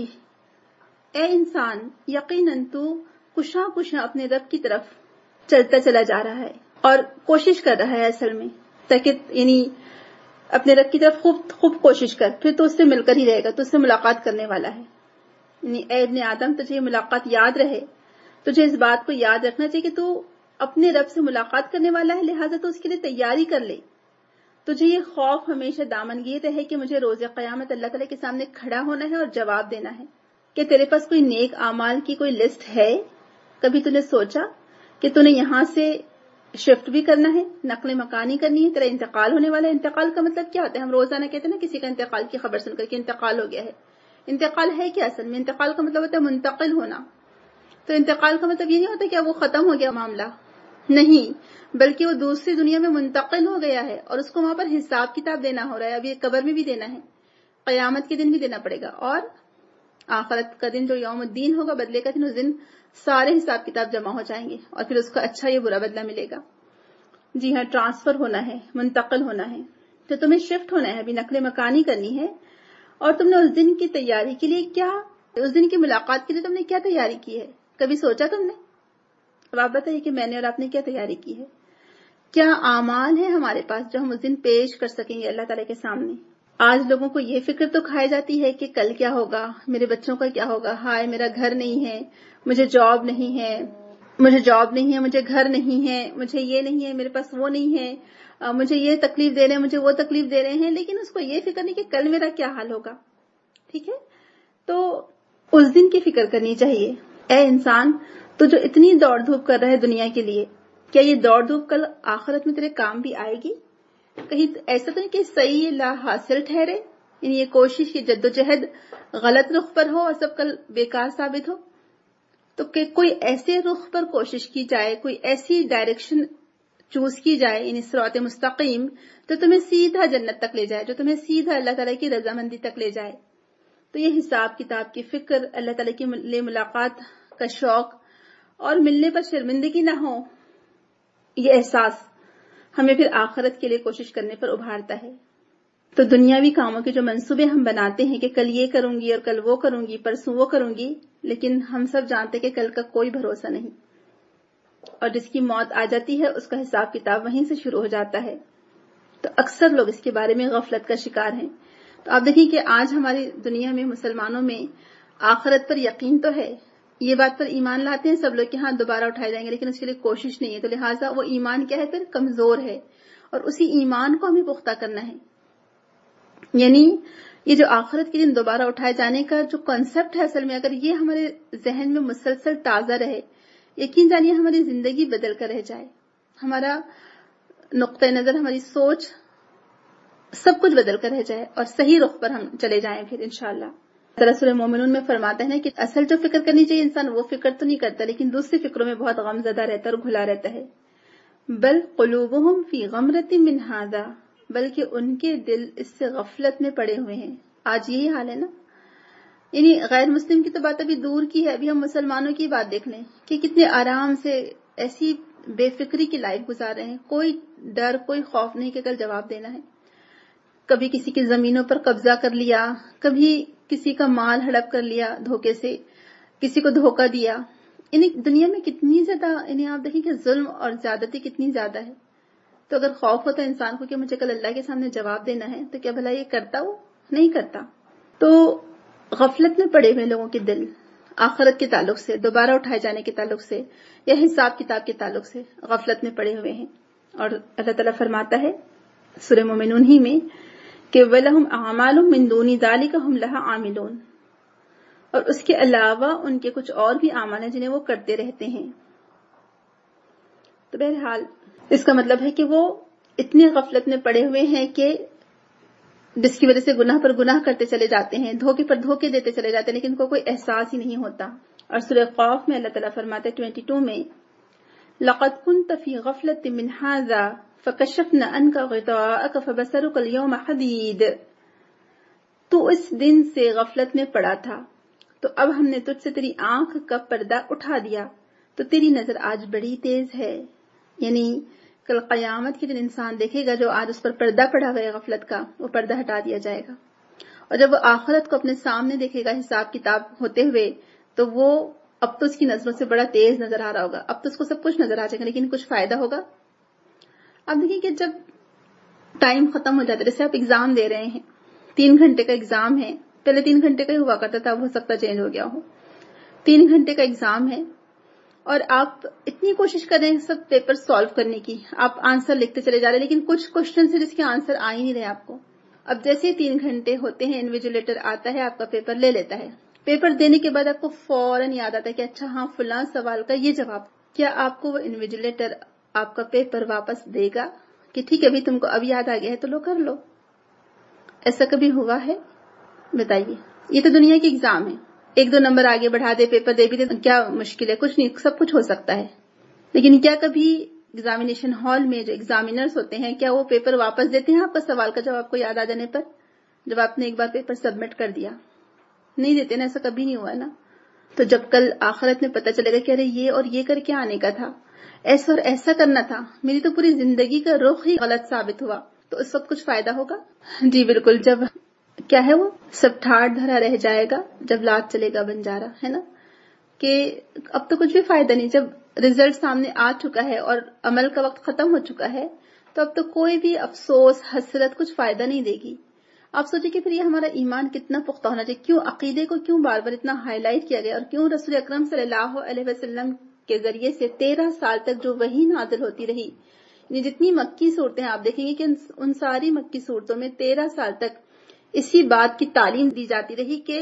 اے انسان یقیناً تو کشاں کشاں اپنے رب کی طرف چلتا چلا جا رہا ہے اور کوشش کر رہا ہے اصل میں، تاکہ یعنی اپنے رب کی طرف خوب خوب کوشش کر، پھر تو اس سے مل کر ہی رہے گا، تو اس سے ملاقات کرنے والا ہے. یعنی اے ابن آدم تجھے یہ ملاقات یاد رہے، تجھے اس بات کو یاد رکھنا چاہیے کہ تو اپنے رب سے ملاقات کرنے والا ہے، لہٰذا تو اس کے لیے تیاری کر لے. تجھے یہ خوف ہمیشہ دامنگیر رہے کہ مجھے روز قیامت اللہ تعالیٰ کے سامنے کھڑا ہونا ہے اور جواب دینا ہے. کہ تیرے پاس کوئی نیک اعمال کی کوئی لسٹ ہے؟ کبھی تو نے سوچا کہ تو نے یہاں سے شفٹ بھی کرنا ہے، نقل مکانی کرنی ہے، تیرا انتقال ہونے والا ہے. انتقال کا مطلب کیا ہوتا ہے؟ ہم روزانہ کہتے ہیں نا کسی کا انتقال کی خبر سن کر کے انتقال ہو گیا ہے. انتقال ہے کیا اصل میں؟ انتقال کا مطلب ہوتا ہے منتقل ہونا. تو انتقال کا مطلب یہ نہیں ہوتا کہ اب وہ ختم ہو گیا معاملہ، نہیں، بلکہ وہ دوسری دنیا میں منتقل ہو گیا ہے اور اس کو وہاں پر حساب کتاب دینا ہو رہا ہے. ابھی قبر میں بھی دینا ہے، قیامت کے دن بھی دینا پڑے گا، اور آخرت کا دن جو یوم الدین ہوگا، بدلے کا دن، اس دن سارے حساب کتاب جمع ہو جائیں گے اور پھر اس کا اچھا یا برا بدلہ ملے گا. جی ہاں، ٹرانسفر ہونا ہے، منتقل ہونا ہے. تو تمہیں شفٹ ہونا ہے، ابھی نقل مکانی کرنی ہے. اور تم نے اس دن کی تیاری کے لیے کیا، اس دن کی ملاقات کے لیے تم نے کیا تیاری کی ہے؟ کبھی سوچا تم نے؟ اب آپ بتائیے کہ میں نے اور آپ نے کیا تیاری کی ہے؟ کیا اعمال ہیں ہمارے پاس جو ہم اس دن پیش کر سکیں گے اللہ تعالیٰ کے سامنے؟ آج لوگوں کو یہ فکر تو کھائی جاتی ہے کہ کل کیا ہوگا، میرے بچوں کا کیا ہوگا، ہائے میرا گھر نہیں ہے، مجھے جاب نہیں ہے، مجھے جاب نہیں ہے، مجھے گھر نہیں ہے، مجھے یہ نہیں ہے، میرے پاس وہ نہیں ہے، مجھے یہ تکلیف دے رہے ہیں، مجھے وہ تکلیف دے رہے ہیں، لیکن اس کو یہ فکر نہیں کہ کل میرا کیا حال ہوگا. ٹھیک ہے، تو اس دن کی فکر کرنی چاہیے. اے انسان، تو جو اتنی دوڑ دھوپ کر رہا ہے دنیا کے لیے، کیا یہ دوڑ دھوپ کل آخرت میں تیرے کام بھی آئے گی؟ کہیں ایسا تو نہیں کہ صحیح لا حاصل ٹھہرے، یعنی یہ کوشش، یہ جدوجہد غلط رخ پر ہو اور سب کل بیکار ثابت ہو. تو کہ کوئی ایسے رخ پر کوشش کی جائے، کوئی ایسی ڈائریکشن چوز کی جائے، یعنی صراط مستقیم، جو تمہیں سیدھا جنت تک لے جائے، جو تمہیں سیدھا اللہ تعالیٰ کی رضامندی تک لے جائے. تو یہ حساب کتاب کی فکر، اللہ تعالیٰ کی ملاقات کا شوق اور ملنے پر شرمندگی نہ ہو، یہ احساس ہمیں پھر آخرت کے لیے کوشش کرنے پر ابھارتا ہے. تو دنیاوی کاموں کے جو منصوبے ہم بناتے ہیں کہ کل یہ کروں گی اور کل وہ کروں گی، پرسوں وہ کروں گی، لیکن ہم سب جانتے کہ کل کا کوئی بھروسہ نہیں، اور جس کی موت آ جاتی ہے اس کا حساب کتاب وہیں سے شروع ہو جاتا ہے. تو اکثر لوگ اس کے بارے میں غفلت کا شکار ہیں. تو آپ دیکھیں کہ آج ہماری دنیا میں، مسلمانوں میں آخرت پر یقین تو ہے، یہ بات پر ایمان لاتے ہیں سب لوگ کہ ہاں دوبارہ اٹھائے جائیں گے، لیکن اس کے لیے کوشش نہیں ہے. تو لہٰذا وہ ایمان کیا ہے، پھر کمزور ہے، اور اسی ایمان کو ہمیں پختہ کرنا ہے. یعنی یہ جو آخرت کے دن دوبارہ اٹھائے جانے کا جو کانسیپٹ ہے، اصل میں اگر یہ ہمارے ذہن میں مسلسل تازہ رہے، یقین جانیے ہماری زندگی بدل کر رہ جائے، ہمارا نقطہ نظر، ہماری سوچ، سب کچھ بدل کر رہ جائے اور صحیح رخ پر ہم چلے جائیں پھر انشاءاللہ. اللہ سورہ مومنون میں فرماتا ہے کہ اصل جو فکر کرنی چاہیے انسان وہ فکر تو نہیں کرتا، لیکن دوسری فکروں میں بہت غم زدہ رہتا ہے اور گھلا رہتا ہے. بل قلوبہم فی غمرۃ من ھذا، بلکہ ان کے دل اس سے غفلت میں پڑے ہوئے ہیں. آج یہی حال ہے نا. یعنی غیر مسلم کی تو بات ابھی دور کی ہے، ابھی ہم مسلمانوں کی بات دیکھ لیں کہ کتنے آرام سے ایسی بے فکری کی لائف گزار رہے ہیں. کوئی ڈر، کوئی خوف نہیں کہ کل جواب دینا ہے. کبھی کسی کی زمینوں پر قبضہ کر لیا، کبھی کسی کا مال ہڑپ کر لیا دھوکے سے، کسی کو دھوکہ دیا. یعنی دنیا میں کتنی زیادہ، یعنی آپ دیکھیں کہ ظلم اور زیادتی کتنی زیادہ ہے. تو اگر خوف ہوتا ہے انسان کو کہ مجھے کل اللہ کے سامنے جواب دینا ہے، تو کیا بھلا یہ کرتا وہ؟ نہیں کرتا. تو غفلت میں پڑے ہوئے لوگوں کے دل آخرت کے تعلق سے، دوبارہ اٹھائے جانے کے تعلق سے، یا حساب کتاب کے تعلق سے غفلت میں پڑے ہوئے ہیں. اور اللہ تعالیٰ فرماتا ہے سورہ مومنون ہی میں کہ وَلَهُمْ أَعْمَالٌ مِّن دُونِ ذَلِكَ هُمْ لَهَا عَامِلُونَ، اور اس کے علاوہ ان کے کچھ اور بھی اعمال ہیں جنہیں وہ کرتے رہتے ہیں. تو بہرحال اس کا مطلب ہے کہ وہ اتنی غفلت میں پڑے ہوئے ہیں کہ جس کی وجہ سے گناہ پر گناہ کرتے چلے جاتے ہیں، دھوکے پر دھوکے دیتے چلے جاتے ہیں، لیکن ان کو کوئی احساس ہی نہیں ہوتا. اور سورہ قاف میں اللہ تعالیٰ فرماتے ہیں بائیس میں لَقَدْ كُنْتَ فِي غَفْلَةٍ مِّنْ هَٰذَا فَكَشَفْنَا عَنْكَ غِطَاءَكَ فَبَصَرُكَ الْيَوْمَ حَدِيدٌ. تو اس دن سے غفلت میں پڑا تھا، تو اب ہم نے تجھ سے تیری آنکھ کا پردہ اٹھا دیا، تو تیری نظر آج بڑی تیز ہے. یعنی کل قیامت کے دن انسان دیکھے گا جو آج اس پر پردہ پڑا ہوا ہے غفلت کا، وہ پردہ ہٹا دیا جائے گا. اور جب وہ آخرت کو اپنے سامنے دیکھے گا حساب کتاب ہوتے ہوئے، تو وہ اب تو اس کی نظروں سے بڑا تیز نظر آ رہا ہوگا. اب تو اس کو سب کچھ نظر آ جائے گا، لیکن کچھ فائدہ ہوگا؟ اب دیکھیں کہ جب ٹائم ختم ہو جاتا ہے، جیسے آپ ایگزام دے رہے ہیں، تین گھنٹے کا ایگزام ہے، پہلے تین گھنٹے کا ہی ہوا کرتا تھا، اب ہو سکتا چینج ہو گیا ہو. تین گھنٹے کا ایگزام ہے اور آپ اتنی کوشش کر رہے ہیں سب پیپر سالو کرنے کی، آپ آنسر لکھتے چلے جا رہے ہیں، لیکن کچھ کوشچن سے جس کے آنسر آ ہی نہیں رہے آپ کو. اب جیسے تین گھنٹے ہوتے ہیں، انویجیلیٹر آتا ہے، آپ کا پیپر لے لیتا ہے. پیپر دینے کے بعد آپ کو فوراً یاد آتا ہے کہ اچھا ہاں فلاں سوال کا یہ جواب. کیا آپ کو وہ انویجیلیٹر آپ کا پیپر واپس دے گا کہ ٹھیک ہے ابھی تم کو اب یاد آ گیا ہے تو لو کر لو؟ ایسا کبھی ہوا ہے؟ بتائیے. یہ تو دنیا کے ایگزام ہے، ایک دو نمبر آگے بڑھا دے، پیپر دے بھی دے، کیا مشکل ہے؟ کچھ نہیں، سب کچھ ہو سکتا ہے. لیکن کیا کبھی ایگزامینیشن ہال میں جو ایگزامینرز ہوتے ہیں، کیا وہ پیپر واپس دیتے ہیں آپ کا سوال کا جواب کو یاد آ جانے پر، جب آپ نے ایک بار پیپر سبمٹ کر دیا؟ نہیں دیتے نا، ایسا کبھی نہیں ہوا نا. تو جب کل آخرت میں پتہ چلے گا کہ ارے یہ اور یہ کر کے آنے کا تھا، ایسا اور ایسا کرنا تھا، میری تو پوری زندگی کا رخ ہی غلط ثابت ہوا، تو اس وقت کچھ فائدہ ہوگا؟ جی بالکل. جب کیا ہے وہ سب ٹھاٹ دھرا رہ جائے گا، جب لات چلے گا بنجارا، ہے نا، کہ اب تو کچھ بھی فائدہ نہیں. جب رزلٹ سامنے آ چکا ہے اور عمل کا وقت ختم ہو چکا ہے، تو اب تو کوئی بھی افسوس، حسرت کچھ فائدہ نہیں دے گی. آپ سوچیں کہ پھر یہ ہمارا ایمان کتنا پختہ ہونا چاہیے، کیوں عقیدے کو کیوں بار بار اتنا ہائی لائٹ کیا گیا، اور کیوں رسول اکرم صلی اللہ علیہ وسلم کے ذریعے سے تیرہ سال تک جو وحی نازل ہوتی رہی، یعنی جتنی مکی صورتیں آپ دیکھیں گے کہ ان ساری مکی صورتوں میں تیرہ سال تک اسی بات کی تعلیم دی جاتی رہی کہ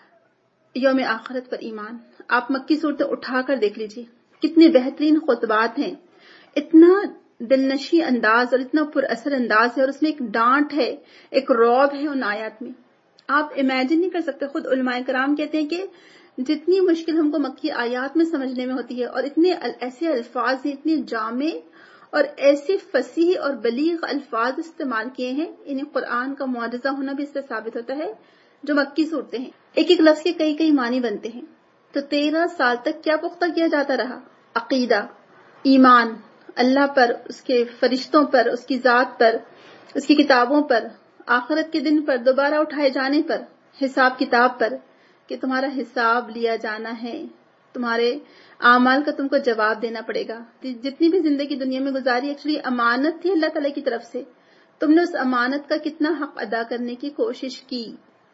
یوم آخرت پر ایمان. آپ مکی صورتیں اٹھا کر دیکھ لیجیے، کتنے بہترین خطبات ہیں، اتنا دلنشی انداز اور اتنا پر اثر انداز ہے، اور اس میں ایک ڈانٹ ہے، ایک رعب ہے ان آیات میں. آپ امیجن نہیں کر سکتے. خود علماء کرام کہتے ہیں کہ جتنی مشکل ہم کو مکی آیات میں سمجھنے میں ہوتی ہے، اور اتنے ایسے الفاظ ہیں، اتنے جامع اور ایسے فصیح اور بلیغ الفاظ استعمال کیے ہیں، انہیں قرآن کا معجزہ ہونا بھی اس سے ثابت ہوتا ہے. جو مکی صورتیں ہیں، ایک ایک لفظ کے کئی کئی معنی بنتے ہیں. تو تیرہ سال تک کیا پختہ کیا جاتا رہا؟ عقیدہ، ایمان اللہ پر، اس کے فرشتوں پر، اس کی ذات پر، اس کی کتابوں پر، آخرت کے دن پر، دوبارہ اٹھائے جانے پر، حساب کتاب پر، کہ تمہارا حساب لیا جانا ہے، تمہارے اعمال کا تم کو جواب دینا پڑے گا. جتنی بھی زندگی دنیا میں گزاری ایکچولی امانت تھی اللہ تعالیٰ کی طرف سے. تم نے اس امانت کا کتنا حق ادا کرنے کی کوشش کی.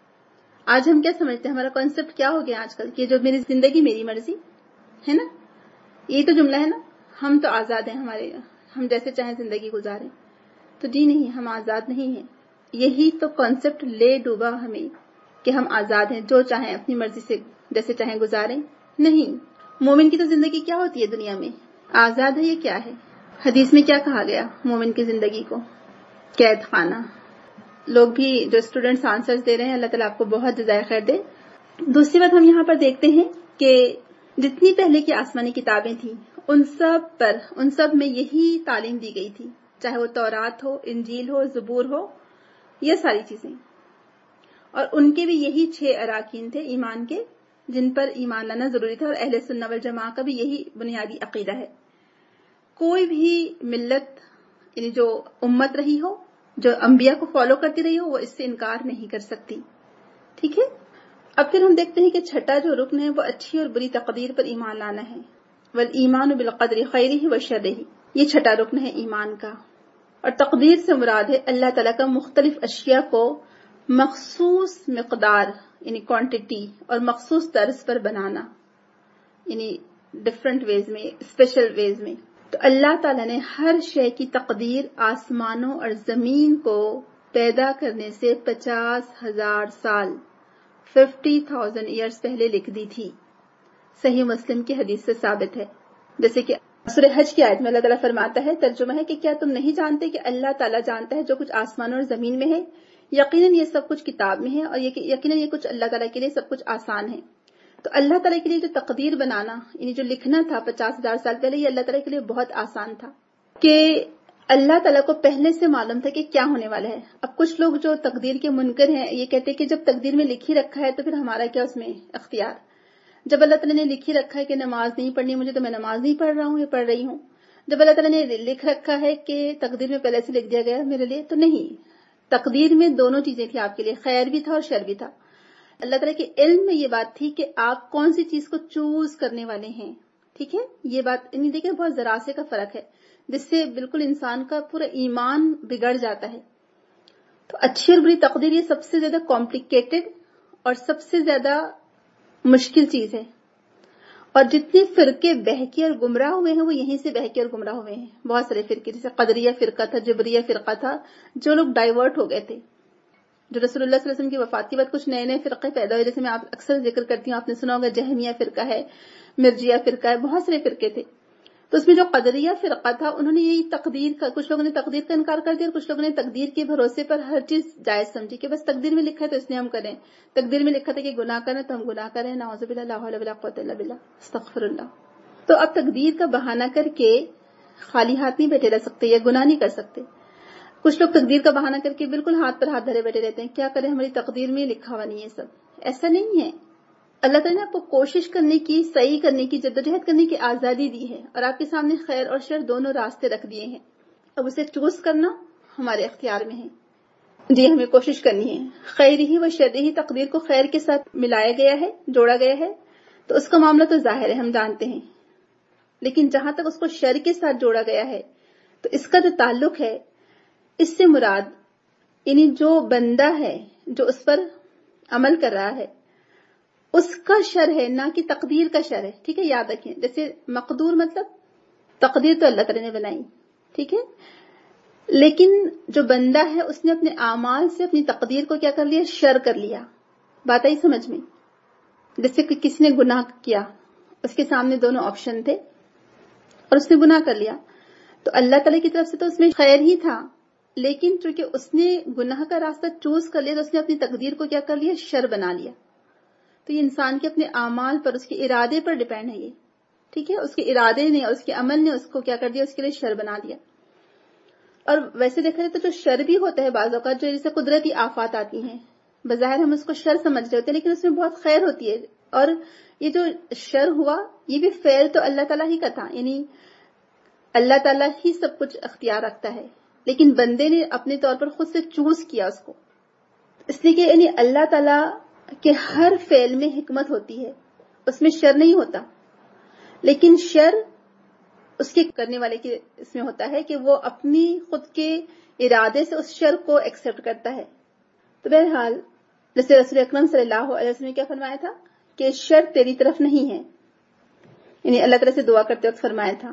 آج ہم کیا سمجھتے ہیں، ہمارا کانسیپٹ کیا ہو گیا آج کل کہ جو میری زندگی میری مرضی ہے نا، یہی تو جملہ ہے نا، ہم تو آزاد ہیں، ہمارے ہم جیسے چاہیں زندگی گزاریں. تو جی نہیں، ہم آزاد نہیں ہیں. یہی تو کانسیپٹ لے ڈوبا ہمیں کہ ہم آزاد ہیں، جو چاہیں اپنی مرضی سے جیسے چاہیں گزاریں. نہیں، مومن کی تو زندگی کیا ہوتی ہے دنیا میں؟ آزاد ہے. یہ کیا ہے؟ حدیث میں کیا کہا گیا مومن کی زندگی کو؟ قید خانہ. لوگ بھی جو اسٹوڈنٹس آنسرز دے رہے ہیں، اللہ تعالیٰ آپ کو بہت جزائے خیر دے. دوسری بات ہم یہاں پر دیکھتے ہیں کہ جتنی پہلے کی آسمانی کتابیں تھیں ان سب پر ان سب میں یہی تعلیم دی گئی تھی، چاہے وہ تورات ہو، انجیل ہو، زبور ہو، یہ ساری چیزیں. اور ان کے بھی یہی چھ اراکین تھے ایمان کے جن پر ایمان لانا ضروری تھا، اور اہل سنہ والجماعہ کا بھی یہی بنیادی عقیدہ ہے. کوئی بھی ملت یعنی جو امت رہی ہو، جو انبیاء کو فالو کرتی رہی ہو، وہ اس سے انکار نہیں کر سکتی. ٹھیک ہے. اب پھر ہم دیکھتے ہیں کہ چھٹا جو رکن ہے وہ اچھی اور بری تقدیر پر ایمان لانا ہے. والایمان بالقدر خیرہ وشرہ، یہ چھٹا رکن ہے ایمان کا. اور تقدیر سے مراد ہے اللہ تعالیٰ کا مختلف اشیاء کو مخصوص مقدار یعنی کوانٹٹی اور مخصوص طرز پر بنانا، یعنی ڈفرنٹ ویز میں، اسپیشل ویز میں. تو اللہ تعالیٰ نے ہر شے کی تقدیر آسمانوں اور زمین کو پیدا کرنے سے پچاس ہزار سال ففٹی تھاؤزینڈ ایئرز پہلے لکھ دی تھی. صحیح مسلم کی حدیث سے ثابت ہے. جیسے کہ سورہ حج کی آیت میں اللہ تعالیٰ فرماتا ہے، ترجمہ ہے کہ کیا تم نہیں جانتے کہ اللہ تعالیٰ جانتا ہے جو کچھ آسمانوں اور زمین میں ہے، یقیناً یہ سب کچھ کتاب میں ہے، اور یقیناً یہ کچھ اللہ تعالیٰ کے لیے سب کچھ آسان ہے. تو اللہ تعالیٰ کے لیے جو تقدیر بنانا یعنی جو لکھنا تھا پچاس ہزار سال پہلے، یہ اللہ تعالیٰ کے لیے بہت آسان تھا کہ اللہ تعالیٰ کو پہلے سے معلوم تھا کہ کیا ہونے والا ہے. اب کچھ لوگ جو تقدیر کے منکر ہیں یہ کہتے ہیں کہ جب تقدیر میں لکھی رکھا ہے تو پھر ہمارا کیا اس میں اختیار. جب اللہ تعالیٰ نے لکھی رکھا ہے کہ نماز نہیں پڑھنی مجھے تو میں نماز نہیں پڑھ رہا ہوں یا پڑھ رہی ہوں. جب اللہ تعالیٰ نے لکھ رکھا ہے کہ تقدیر میں پہلے سے لکھ دیا گیا میرے لیے، تو نہیں، تقدیر میں دونوں چیزیں تھیں آپ کے لیے، خیر بھی تھا اور شر بھی تھا. اللہ تعالیٰ کے علم میں یہ بات تھی کہ آپ کون سی چیز کو چوز کرنے والے ہیں. ٹھیک ہے. یہ بات نہیں، دیکھیں بہت ذرا سے کا فرق ہے جس سے بالکل انسان کا پورا ایمان بگڑ جاتا ہے. تو اچھی اور بری تقدیر یہ سب سے زیادہ کمپلیکیٹڈ اور سب سے زیادہ مشکل چیز ہے. اور جتنے فرقے بہکے اور گمراہ ہوئے ہیں وہ یہیں سے بہکے اور گمراہ ہوئے ہیں. بہت سارے فرقے، جیسے قدریہ فرقہ تھا، جبریہ فرقہ تھا، جو لوگ ڈائیورٹ ہو گئے تھے. جو رسول اللہ صلی اللہ علیہ وسلم کی وفات کے بعد کچھ نئے نئے فرقے پیدا ہوئے، جیسے میں آپ اکثر ذکر کرتی ہوں، آپ نے سنا ہوگا جہمیہ فرقہ ہے، مرجیہ فرقہ ہے، بہت سارے فرقے تھے. تو اس میں جو قدریہ فرقہ تھا انہوں نے یہی تقدیر کا، کچھ لوگوں نے تقدیر کا انکار کر دیا اور کچھ لوگوں نے تقدیر کے بھروسے پر ہر چیز جائز سمجھی کہ بس تقدیر میں لکھا ہے تو اس لیے ہم کریں. تقدیر میں لکھا تھا کہ گناہ کریں تو ہم گناہ کریں. نعوذ باللہ، لا حول ولا قوۃ الا باللہ، استغفر اللہ. تو اب تقدیر کا بہانہ کر کے خالی ہاتھ نہیں بیٹھے رہ سکتے یا گناہ نہیں کر سکتے. کچھ لوگ تقدیر کا بہانہ کر کے بالکل ہاتھ پر ہاتھ دھرے بیٹھے رہتے ہیں، کیا کریں ہماری تقدیر میں لکھا ہوا نہیں ہے سب. ایسا نہیں ہے. اللہ تعالیٰ نے آپ کو کوشش کرنے کی، صحیح کرنے کی، جدوجہد کرنے کی آزادی دی ہے اور آپ کے سامنے خیر اور شر دونوں راستے رکھ دیے ہیں. اب اسے چوز کرنا ہمارے اختیار میں ہے. جی ہمیں کوشش کرنی ہے. خیر ہی و شر ہی، تقدیر کو خیر کے ساتھ ملایا گیا ہے، جوڑا گیا ہے، تو اس کا معاملہ تو ظاہر ہے، ہم جانتے ہیں. لیکن جہاں تک اس کو شر کے ساتھ جوڑا گیا ہے تو اس کا جو تعلق ہے اس سے مراد یعنی جو بندہ ہے جو اس پر عمل کر رہا ہے اس کا شر ہے، نہ کہ تقدیر کا شر ہے. ٹھیک ہے، یاد رکھیں. جیسے مقدور مطلب تقدیر تو اللہ تعالیٰ نے بنائی، ٹھیک ہے، لیکن جو بندہ ہے اس نے اپنے اعمال سے اپنی تقدیر کو کیا کر لیا؟ شر کر لیا. بات آئی سمجھ میں؟ جیسے کہ کس نے گناہ کیا، اس کے سامنے دونوں آپشن تھے اور اس نے گناہ کر لیا، تو اللہ تعالیٰ کی طرف سے تو اس میں خیر ہی تھا، لیکن چونکہ اس نے گناہ کا راستہ چوز کر لیا تو اس نے اپنی تقدیر کو کیا کر لیا؟ شر بنا لیا. تو یہ انسان کے اپنے اعمال پر، اس کے ارادے پر ڈیپینڈ ہے یہ. ٹھیک ہے، اس کے ارادے نے اور اس کے عمل نے اس کو کیا کر دیا؟ اس کے لیے شر بنا دیا. اور ویسے دیکھا جائے تو جو شر بھی ہوتا ہے بعض اوقات، جو جیسے قدرتی آفات آتی ہیں، بظاہر ہم اس کو شر سمجھ رہے ہوتے ہیں لیکن اس میں بہت خیر ہوتی ہے. اور یہ جو شر ہوا یہ بھی فعل تو اللہ تعالیٰ ہی کا تھا، یعنی اللہ تعالیٰ ہی سب کچھ اختیار رکھتا ہے، لیکن بندے نے اپنے طور پر خود سے چوز کیا اس کو. اس لیے کہ یعنی اللہ تعالیٰ کے ہر فعل میں حکمت ہوتی ہے، اس میں شر نہیں ہوتا، لیکن شر اس کے کرنے والے کے اس میں ہوتا ہے کہ وہ اپنی خود کے ارادے سے اس شر کو ایکسپٹ کرتا ہے. تو بہرحال جیسے رسول اکرم صلی اللہ علیہ وسلم نے کیا فرمایا تھا کہ شر تیری طرف نہیں ہے، یعنی اللہ تعالیٰ سے دعا کرتے وقت فرمایا تھا،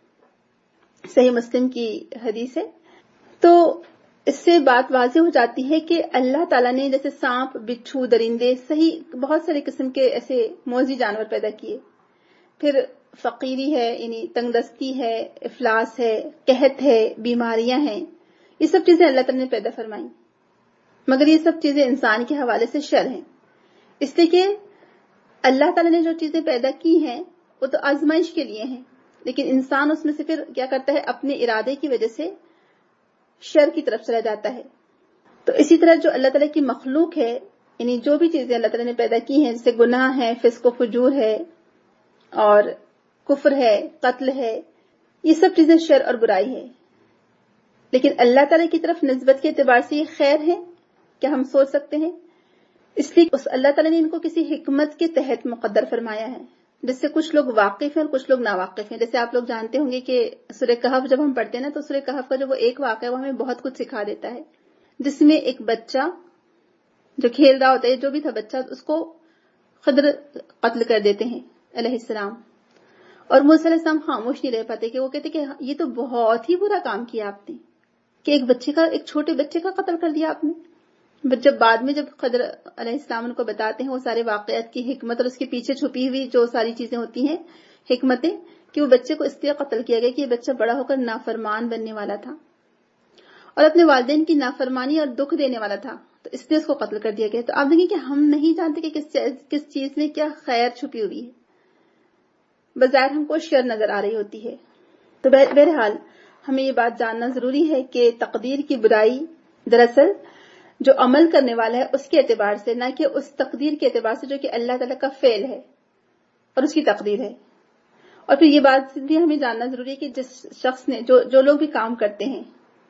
صحیح مسلم کی حدیث ہے. تو اس سے بات واضح ہو جاتی ہے کہ اللہ تعالیٰ نے جیسے سانپ، بچھو، درندے، صحیح بہت سارے قسم کے ایسے موذی جانور پیدا کیے. پھر فقیری ہے، یعنی تنگ دستی ہے، افلاس ہے، قحط ہے، بیماریاں ہیں، یہ سب چیزیں اللہ تعالیٰ نے پیدا فرمائی، مگر یہ سب چیزیں انسان کے حوالے سے شر ہیں. اس لیے کہ اللہ تعالیٰ نے جو چیزیں پیدا کی ہیں وہ تو آزمائش کے لیے ہیں، لیکن انسان اس میں سے پھر کیا کرتا ہے؟ اپنے ارادے کی وجہ سے شر کی طرف چلا جاتا ہے. تو اسی طرح جو اللہ تعالیٰ کی مخلوق ہے، یعنی جو بھی چیزیں اللہ تعالیٰ نے پیدا کی ہیں، جیسے گناہ ہے، فسق و فجور ہے، اور کفر ہے، قتل ہے، یہ سب چیزیں شر اور برائی ہے. لیکن اللہ تعالیٰ کی طرف نسبت کے اعتبار سے یہ خیر ہے، کیا ہم سوچ سکتے ہیں؟ اس لیے اس اللہ تعالیٰ نے ان کو کسی حکمت کے تحت مقدر فرمایا ہے، جس سے کچھ لوگ واقف ہیں اور کچھ لوگ ناواقف ہیں. جیسے آپ لوگ جانتے ہوں گے کہ سورہ کہف جب ہم پڑھتے ہیں نا، تو سورہ کہف کا جو وہ ایک واقعہ وہ ہمیں بہت کچھ سکھا دیتا ہے، جس میں ایک بچہ جو کھیل رہا ہوتا ہے، جو بھی تھا بچہ، اس کو خضر قتل کر دیتے ہیں علیہ السلام، اور موسیٰ علیہ السلام خاموش نہیں رہ پاتے کہ وہ کہتے کہ یہ تو بہت ہی برا کام کیا آپ نے، کہ ایک بچے کا، ایک چھوٹے بچے کا قتل کر دیا آپ نے. جب بعد میں جب خضر علیہ السلام ان کو بتاتے ہیں وہ سارے واقعات کی حکمت اور اس کے پیچھے چھپی ہوئی جو ساری چیزیں ہوتی ہیں، حکمتیں، کہ وہ بچے کو اس لیے قتل کیا گیا کہ یہ بچہ بڑا ہو کر نافرمان بننے والا تھا اور اپنے والدین کی نافرمانی اور دکھ دینے والا تھا، تو اس لیے اس کو قتل کر دیا گیا. تو آپ دیکھیں کہ ہم نہیں جانتے کہ کس کس چیز میں کیا خیر چھپی ہوئی ہے، بظاہر ہم کو شر نظر آ رہی ہوتی ہے. تو بہرحال ہمیں یہ بات جاننا ضروری ہے کہ تقدیر کی برائی دراصل جو عمل کرنے والا ہے اس کے اعتبار سے، نہ کہ اس تقدیر کے اعتبار سے جو کہ اللہ تعالیٰ کا فعل ہے اور اس کی تقدیر ہے. اور پھر یہ بات بھی ہمیں جاننا ضروری ہے کہ جس شخص نے جو جو لوگ بھی کام کرتے ہیں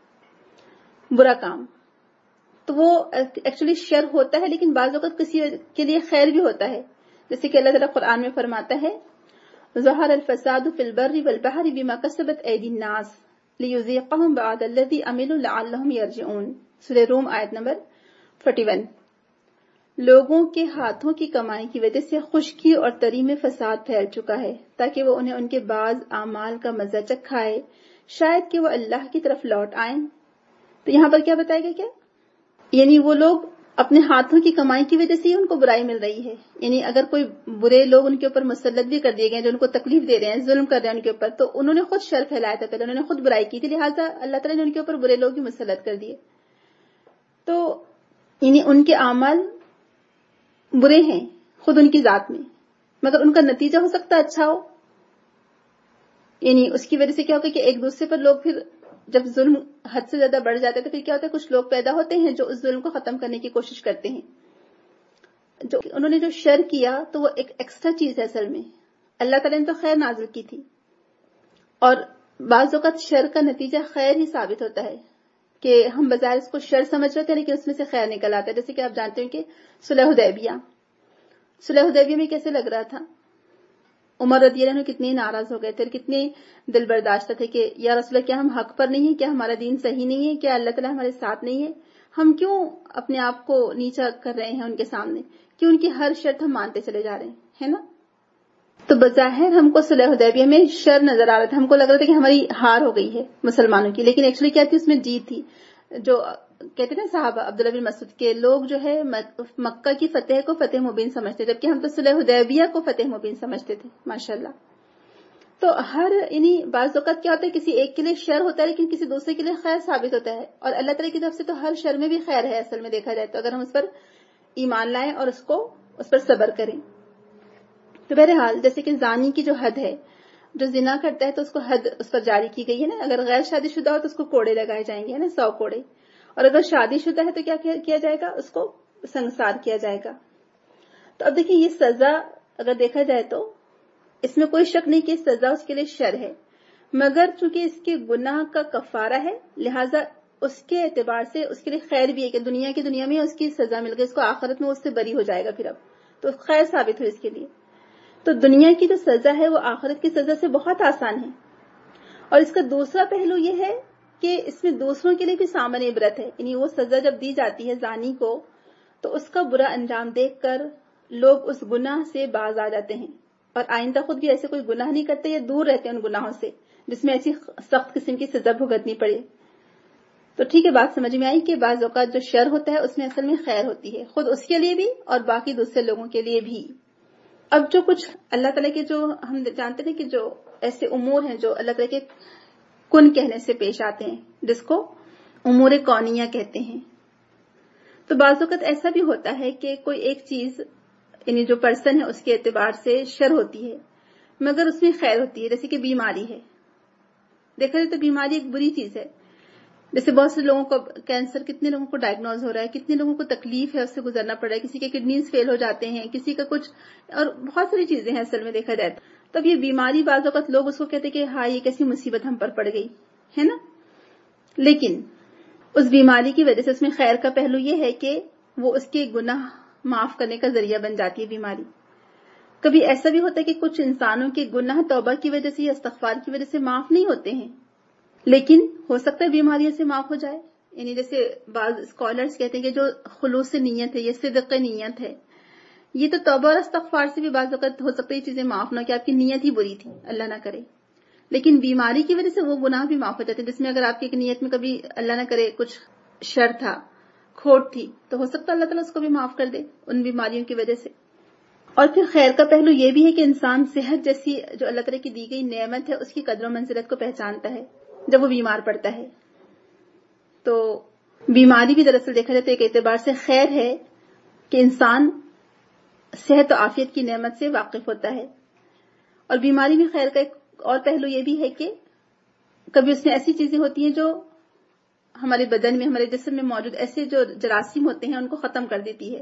برا کام، تو وہ ایکچولی شر ہوتا ہے، لیکن بعض اوقات کسی کے لیے خیر بھی ہوتا ہے. جیسے کہ اللہ تعالیٰ قرآن میں فرماتا ہے ظہر الفساد فی البر والبحر بما کسبت ایدی الناس لیذیقہم بعض الذی عملوا لعلہم یرجعون. سورہ روم آیت نمبر اکتالیس. لوگوں کے ہاتھوں کی کمائی کی وجہ سے خشکی اور تری میں فساد پھیل چکا ہے تاکہ وہ انہیں ان کے بعض اعمال کا مزہ چکھائے، شاید کہ وہ اللہ کی طرف لوٹ آئیں. تو یہاں پر کیا بتائے گا؟ کیا یعنی وہ لوگ اپنے ہاتھوں کی کمائی کی وجہ سے ہی ان کو برائی مل رہی ہے. یعنی اگر کوئی برے لوگ ان کے اوپر مسلط بھی کر دیے گئے جو ان کو تکلیف دے رہے ہیں، ظلم کر رہے ہیں ان کے اوپر، تو انہوں نے خود شر پھیلایا تھا، پہلے انہوں نے خود برائی کی تھی، لہٰذا اللہ تعالیٰ نے ان کے اوپر برے لوگ بھی مسلط کر دیے. تو یعنی ان کے اعمال برے ہیں خود ان کی ذات میں، مگر ان کا نتیجہ ہو سکتا ہے اچھا ہو. یعنی اس کی وجہ سے کیا ہوگا کہ ایک دوسرے پر لوگ پھر جب ظلم حد سے زیادہ بڑھ جاتا ہے تو پھر کیا ہوتا ہے، کچھ لوگ پیدا ہوتے ہیں جو اس ظلم کو ختم کرنے کی کوشش کرتے ہیں. جو انہوں نے جو شر کیا تو وہ ایک ایکسٹرا چیز ہے، اصل میں اللہ تعالیٰ نے تو خیر نازل کی تھی، اور بعض اوقات شر کا نتیجہ خیر ہی ثابت ہوتا ہے کہ ہم بظاہر اس کو شر سمجھ رہے تھے لیکن اس میں سے خیر نکل آتا ہے. جیسے کہ آپ جانتے ہیں کہ صلح حدیبیہ صلح حدیبیہ میں کیسے لگ رہا تھا، عمر رضی اللہ عنہ کتنے ناراض ہو گئے تھے، کتنے دل برداشتہ تھے کہ یا رسول اللہ کیا ہم حق پر نہیں ہیں، کیا ہمارا دین صحیح نہیں ہے، کیا اللہ تعالیٰ ہمارے ساتھ نہیں ہے، ہم کیوں اپنے آپ کو نیچا کر رہے ہیں ان کے سامنے. کہ ان کی ہر شرط ہم مانتے چلے جا رہے ہیں، ہے نا. تو بظاہر ہم کو صلح حدیبیہ میں شر نظر آ رہا تھا، ہم کو لگ رہا تھا کہ ہماری ہار ہو گئی ہے مسلمانوں کی، لیکن ایکچولی کیا تھی، اس میں جیت تھی. جو کہتے ہیں نا صحابہ عبداللہ بن مسعود کے، لوگ جو ہے مکہ کی فتح کو فتح مبین سمجھتے، جبکہ ہم تو صلح حدیبیہ کو فتح مبین سمجھتے تھے. ماشاءاللہ. تو ہر یعنی بعض اوقات کیا ہوتا ہے، کسی ایک کے لیے شر ہوتا ہے لیکن کسی دوسرے کے لیے خیر ثابت ہوتا ہے، اور اللہ تعالیٰ کی طرف سے تو ہر شر میں بھی خیر ہے اصل میں دیکھا جائے تو، اگر ہم اس پر ایمان لائیں اور اس کو اس پر صبر کریں. تو بہرحال جیسے کہ زانی کی جو حد ہے، جو زنا کرتا ہے تو اس کو حد اس پر جاری کی گئی ہے نا. اگر غیر شادی شدہ ہو تو اس کو کوڑے لگائے جائیں گے نا، سو کوڑے. اور اگر شادی شدہ ہے تو کیا کیا جائے گا، اس کو سنگسار کیا جائے گا. تو اب دیکھیں یہ سزا اگر دیکھا جائے تو اس میں کوئی شک نہیں کہ سزا اس کے لیے شر ہے، مگر چونکہ اس کے گناہ کا کفارہ ہے لہٰذا اس کے اعتبار سے اس کے لیے خیر بھی ہے کہ دنیا کی دنیا میں اس کی سزا مل گئی، اس کو آخرت میں اس سے بری ہو جائے گا پھر، اب تو خیر ثابت ہوئی اس کے لیے. تو دنیا کی جو سزا ہے وہ آخرت کی سزا سے بہت آسان ہے. اور اس کا دوسرا پہلو یہ ہے کہ اس میں دوسروں کے لیے بھی سامان عبرت ہے، یعنی وہ سزا جب دی جاتی ہے زانی کو تو اس کا برا انجام دیکھ کر لوگ اس گناہ سے باز آ جاتے ہیں اور آئندہ خود بھی ایسے کوئی گناہ نہیں کرتے یا دور رہتے ہیں ان گناہوں سے جس میں ایسی سخت قسم کی سزا بھگتنی پڑے. تو ٹھیک ہے، بات سمجھ میں آئی کہ بعض اوقات جو شر ہوتا ہے اس میں اصل میں خیر ہوتی ہے، خود اس کے لیے بھی اور باقی دوسرے لوگوں کے لیے بھی. اب جو کچھ اللہ تعالیٰ کے جو ہم جانتے ہیں کہ جو ایسے امور ہیں جو اللہ تعالیٰ کے کن کہنے سے پیش آتے ہیں، جس کو امور کونیہ کہتے ہیں. تو بعض اوقات ایسا بھی ہوتا ہے کہ کوئی ایک چیز یعنی جو پرسن ہے اس کے اعتبار سے شر ہوتی ہے مگر اس میں خیر ہوتی ہے، جیسے کہ بیماری ہے. دیکھا جائے تو بیماری ایک بری چیز ہے. جیسے بہت سے لوگوں کو کینسر، کتنے لوگوں کو ڈائگنوز ہو رہا ہے، کتنے لوگوں کو تکلیف ہے، اس سے گزرنا پڑ رہا ہے، کسی کے کڈنیز فیل ہو جاتے ہیں، کسی کا کچھ، اور بہت ساری چیزیں ہیں اصل میں دیکھا جائے تو. تب یہ بیماری بعض اوقات لوگ اس کو کہتے ہیں کہ ہاں یہ کیسی مصیبت ہم پر پڑ گئی ہے نا. لیکن اس بیماری کی وجہ سے اس میں خیر کا پہلو یہ ہے کہ وہ اس کے گناہ معاف کرنے کا ذریعہ بن جاتی ہے بیماری. کبھی ایسا بھی ہوتا ہے کہ کچھ انسانوں کے گناہ توبہ کی وجہ سے یا استغفار کی وجہ سے معاف نہیں ہوتے ہیں، لیکن ہو سکتا ہے بیماریوں سے معاف ہو جائے. یعنی جیسے بعض اسکالرز کہتے ہیں کہ جو خلوص نیت ہے، یہ صدق نیت ہے، یہ تو توبہ اور استغفار سے بھی بعض اوقات ہو سکتا ہے یہ چیزیں معاف نہ ہو کہ آپ کی نیت ہی بری تھی، اللہ نہ کرے. لیکن بیماری کی وجہ سے وہ گناہ بھی معاف ہو جاتے ہیں، جس میں اگر آپ کی نیت میں کبھی اللہ نہ کرے کچھ شر تھا، کھوٹ تھی، تو ہو سکتا ہے اللہ تعالیٰ اس کو بھی معاف کر دے ان بیماریوں کی وجہ سے. اور پھر خیر کا پہلو یہ بھی ہے کہ انسان صحت جیسی جو اللہ تعالیٰ کی دی گئی نعمت ہے اس کی قدر و منزلت کو پہچانتا ہے جب وہ بیمار پڑتا ہے. تو بیماری بھی دراصل دیکھا جائے تو ایک اعتبار سے خیر ہے کہ انسان صحت و عافیت کی نعمت سے واقف ہوتا ہے. اور بیماری میں خیر کا ایک اور پہلو یہ بھی ہے کہ کبھی اس میں ایسی چیزیں ہوتی ہیں جو ہمارے بدن میں، ہمارے جسم میں موجود ایسے جو جراثیم ہوتے ہیں ان کو ختم کر دیتی ہے،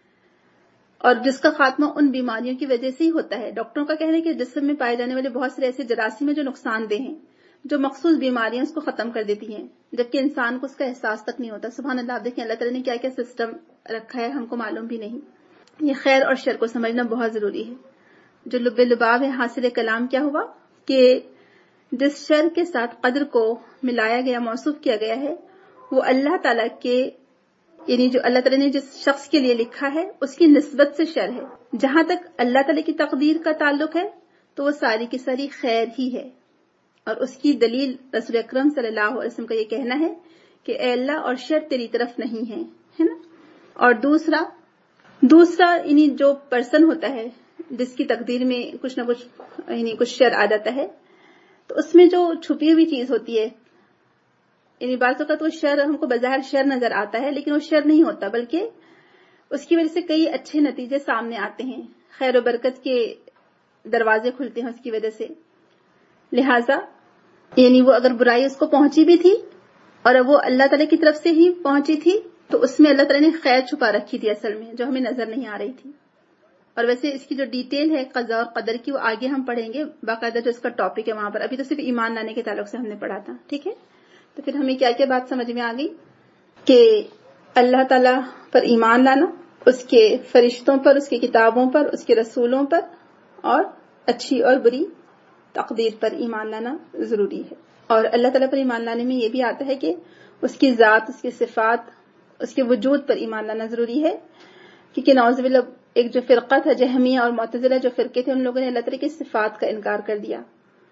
اور جس کا خاتمہ ان بیماریوں کی وجہ سے ہی ہوتا ہے. ڈاکٹروں کا کہنا ہے کہ جسم میں پائے جانے والے بہت سارے ایسے جراثیم ہیں جو نقصان دہ ہیں، جو مخصوص بیماریاں اس کو ختم کر دیتی ہیں، جبکہ انسان کو اس کا احساس تک نہیں ہوتا. سبحان اللہ. دیکھیں اللہ تعالیٰ نے کیا کیا سسٹم رکھا ہے، ہم کو معلوم بھی نہیں. یہ خیر اور شر کو سمجھنا بہت ضروری ہے. جو لب لباب ہے حاصل کلام کیا ہوا کہ جس شر کے ساتھ قدر کو ملایا گیا، موصوف کیا گیا ہے، وہ اللہ تعالیٰ کے یعنی جو اللہ تعالیٰ نے جس شخص کے لیے لکھا ہے اس کی نسبت سے شر ہے. جہاں تک اللہ تعالیٰ کی تقدیر کا تعلق ہے تو وہ ساری کی ساری خیر ہی ہے. اور اس کی دلیل رسول اکرم صلی اللہ علیہ وسلم کا یہ کہنا ہے کہ اے اللہ اور شر تیری طرف نہیں ہے، ہے نا. اور دوسرا دوسرا یعنی جو پرسن ہوتا ہے جس کی تقدیر میں کچھ نہ کچھ یعنی کچھ شر آ جاتا ہے، تو اس میں جو چھپی ہوئی چیز ہوتی ہے، یعنی بعض اوقات وہ شر ہم کو بظاہر شر نظر آتا ہے لیکن وہ شر نہیں ہوتا، بلکہ اس کی وجہ سے کئی اچھے نتیجے سامنے آتے ہیں، خیر و برکت کے دروازے کھلتے ہیں اس کی وجہ سے. لہذا یعنی وہ اگر برائی اس کو پہنچی بھی تھی اور وہ اللہ تعالیٰ کی طرف سے ہی پہنچی تھی تو اس میں اللہ تعالیٰ نے خیر چھپا رکھی تھی اصل میں، جو ہمیں نظر نہیں آ رہی تھی. اور ویسے اس کی جو ڈیٹیل ہے قضاء اور قدر کی وہ آگے ہم پڑھیں گے باقاعدہ، جو اس کا ٹاپک ہے وہاں پر. ابھی تو صرف ایمان لانے کے تعلق سے ہم نے پڑھا تھا، ٹھیک ہے. تو پھر ہمیں کیا کیا بات سمجھ میں آ گئی کہ اللہ تعالیٰ پر ایمان لانا، اس کے فرشتوں پر، اس کی کتابوں پر، اس کے رسولوں پر، اور اچھی اور بری تقدیر پر ایمان لانا ضروری ہے. اور اللہ تعالیٰ پر ایمان لانے میں یہ بھی آتا ہے کہ اس کی ذات، اس کی صفات، اس کے وجود پر ایمان لانا ضروری ہے، کیونکہ نعوذ باللہ ایک جو فرقہ تھا جہمیہ اور معتزلہ جو فرقے تھے، ان لوگوں نے اللہ تعالیٰ کی صفات کا انکار کر دیا،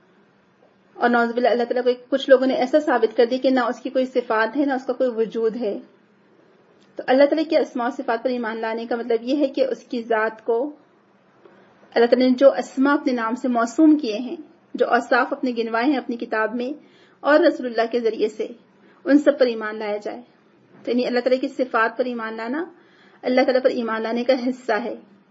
اور نعوذ باللہ اللہ تعالیٰ کو کچھ لوگوں نے ایسا ثابت کر دیا کہ نہ اس کی کوئی صفات ہے نہ اس کا کوئی وجود ہے۔ تو اللہ تعالیٰ کے اسماء و صفات پر ایمان لانے کا مطلب یہ ہے کہ اس کی ذات کو، اللہ تعالیٰ نے جو اسماء اپنے نام سے موسوم کیے ہیں، جو اوصاف اپنے گنوائے ہیں اپنی کتاب میں اور رسول اللہ کے ذریعے سے، ان سب پر ایمان لایا جائے۔ تو یعنی اللہ تعالیٰ کی صفات پر ایمان لانا اللہ تعالیٰ پر ایمان لانے کا حصہ ہے،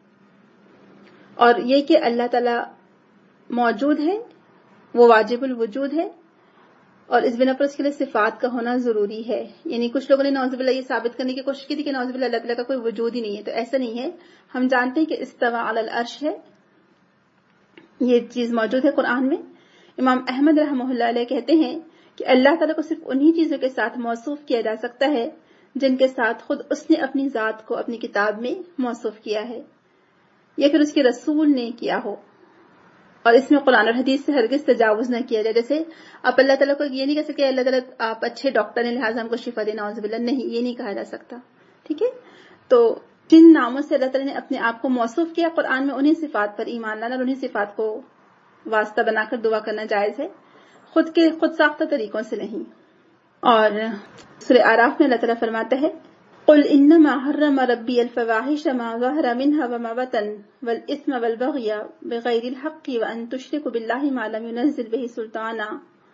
اور یہ کہ اللہ تعالیٰ موجود ہے وہ واجب الوجود ہے، اور اس بنا پر اس کے لیے صفات کا ہونا ضروری ہے۔ یعنی کچھ لوگوں نے نعوذ باللہ یہ ثابت کرنے کی کوشش کی تھی کہ نعوذ باللہ اللہ تعالیٰ کا کوئی وجود ہی نہیں ہے، تو ایسا نہیں ہے۔ ہم جانتے ہیں کہ استوى علی العرش ہے، یہ چیز موجود ہے قرآن میں۔ امام احمد رحمہ اللہ علیہ کہتے ہیں کہ اللہ تعالیٰ کو صرف انہی چیزوں کے ساتھ موصوف کیا جا سکتا ہے جن کے ساتھ خود اس نے اپنی ذات کو اپنی کتاب میں موصوف کیا ہے یا پھر اس کے رسول نے کیا ہو، اور اس میں قرآن اور حدیث سے ہرگز تجاوز نہ کیا جائے۔ جیسے آپ اللہ تعالیٰ کو یہ نہیں کہہ سکتے اللہ تعالیٰ آپ اچھے ڈاکٹر ہیں لہٰذا ہم کو شفا دے، نعوذ باللہ، نہیں، یہ نہیں کہا جا سکتا، ٹھیک ہے۔ تو جن ناموں سے اللہ تعالیٰ نے اپنے آپ کو موصوف کیا قرآن میں، انہیں صفات پر ایمان لانا اور انہیں صفات کو واسطہ بنا کر دعا کرنا جائز ہے، خود کے خود ساختہ طریقوں سے نہیں۔ اور سورہ اعراف میں اللہ تعالیٰ فرماتا ہے قل انما حرم ربی الفواحش ما ظهر منها وما بطن والاثم والبغي بغیر الحق وان تشركوا بالله ما لم ينزل به سلطانا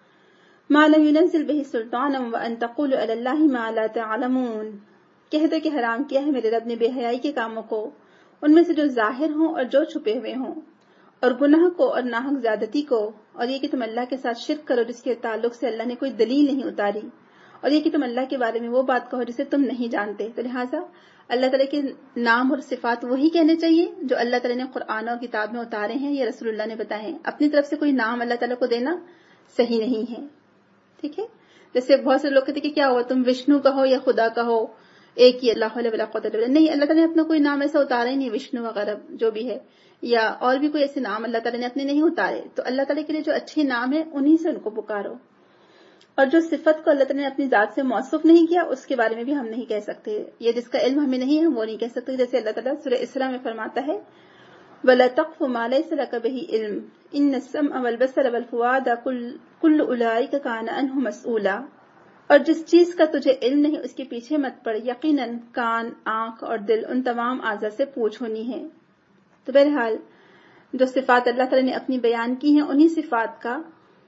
ما لم ينزل به سلطانا وان تقولوا على الله ما لا تعلمون، کہہ دو کہ حرام کیا ہے میرے رب نے بے حیائی کے کاموں کو، ان میں سے جو ظاہر ہوں اور جو چھپے ہوئے ہوں، اور گناہ کو اور ناحق زیادتی کو، اور یہ کہ تم اللہ کے ساتھ شرک کرو جس کے تعلق سے اللہ نے کوئی دلیل نہیں اتاری، اور یہ کہ تم اللہ کے بارے میں وہ بات کہو جسے تم نہیں جانتے۔ تو لہٰذا اللہ تعالیٰ کے نام اور صفات وہی کہنے چاہیے جو اللہ تعالیٰ نے قرآن اور کتاب میں اتارے ہیں یا رسول اللہ نے بتائے ہیں۔ اپنی طرف سے کوئی نام اللہ تعالیٰ کو دینا صحیح نہیں ہے، ٹھیک ہے۔ جیسے بہت سے لوگ کہتے ہیں کہ کیا ہوا تم وشنو کہو یا خدا کہو، ایک ہی اللہ ولا قوت الا باللہ، نہیں، اللہ تعالیٰ نے اپنا کوئی نام ایسا اتارا ہی نہیں، وشنو وغیرہ جو بھی ہے، یا اور بھی کوئی ایسے نام اللہ تعالیٰ نے اپنے نہیں اتارے۔ تو اللہ تعالیٰ کے لیے جو اچھے نام ہیں انہی سے ان کو پکارو، اور جو صفت کو اللہ تعالیٰ نے اپنی ذات سے موصوف نہیں کیا اس کے بارے میں بھی ہم نہیں کہہ سکتے، یہ جس کا علم ہمیں نہیں ہے ہم وہ نہیں کہہ سکتے۔ جیسے اللہ تعالیٰ سورہ اسراء میں فرماتا ہے وَلَا تَقْفُ مَا لَيْسَ لَكَ بِهِ عِلْمٌ إِنَّ السَّمْعَ وَالْبَصَرَ وَالْفُؤَادَ كُلُّ أُولَٰئِكَ كَانَ عَنْهُ مَسْئُولًا، اور جس چیز کا تجھے علم نہیں اس کے پیچھے مت پڑ، یقیناً کان، آنکھ اور دل ان تمام اعضاء سے پوچھ ہونی ہے۔ تو بہرحال جو صفات اللہ تعالیٰ نے اپنی بیان کی ہیں انہی صفات کا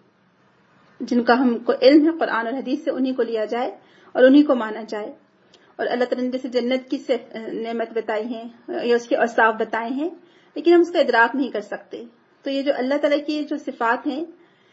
جن کا ہم کو علم ہے قرآن اور حدیث سے انہی کو لیا جائے اور انہی کو مانا جائے۔ اور اللہ تعالیٰ نے جیسے جنت کی نعمت بتائی ہیں یا اس کے اوصاف بتائے ہیں لیکن ہم اس کا ادراک نہیں کر سکتے، تو یہ جو اللہ تعالیٰ کی جو صفات ہیں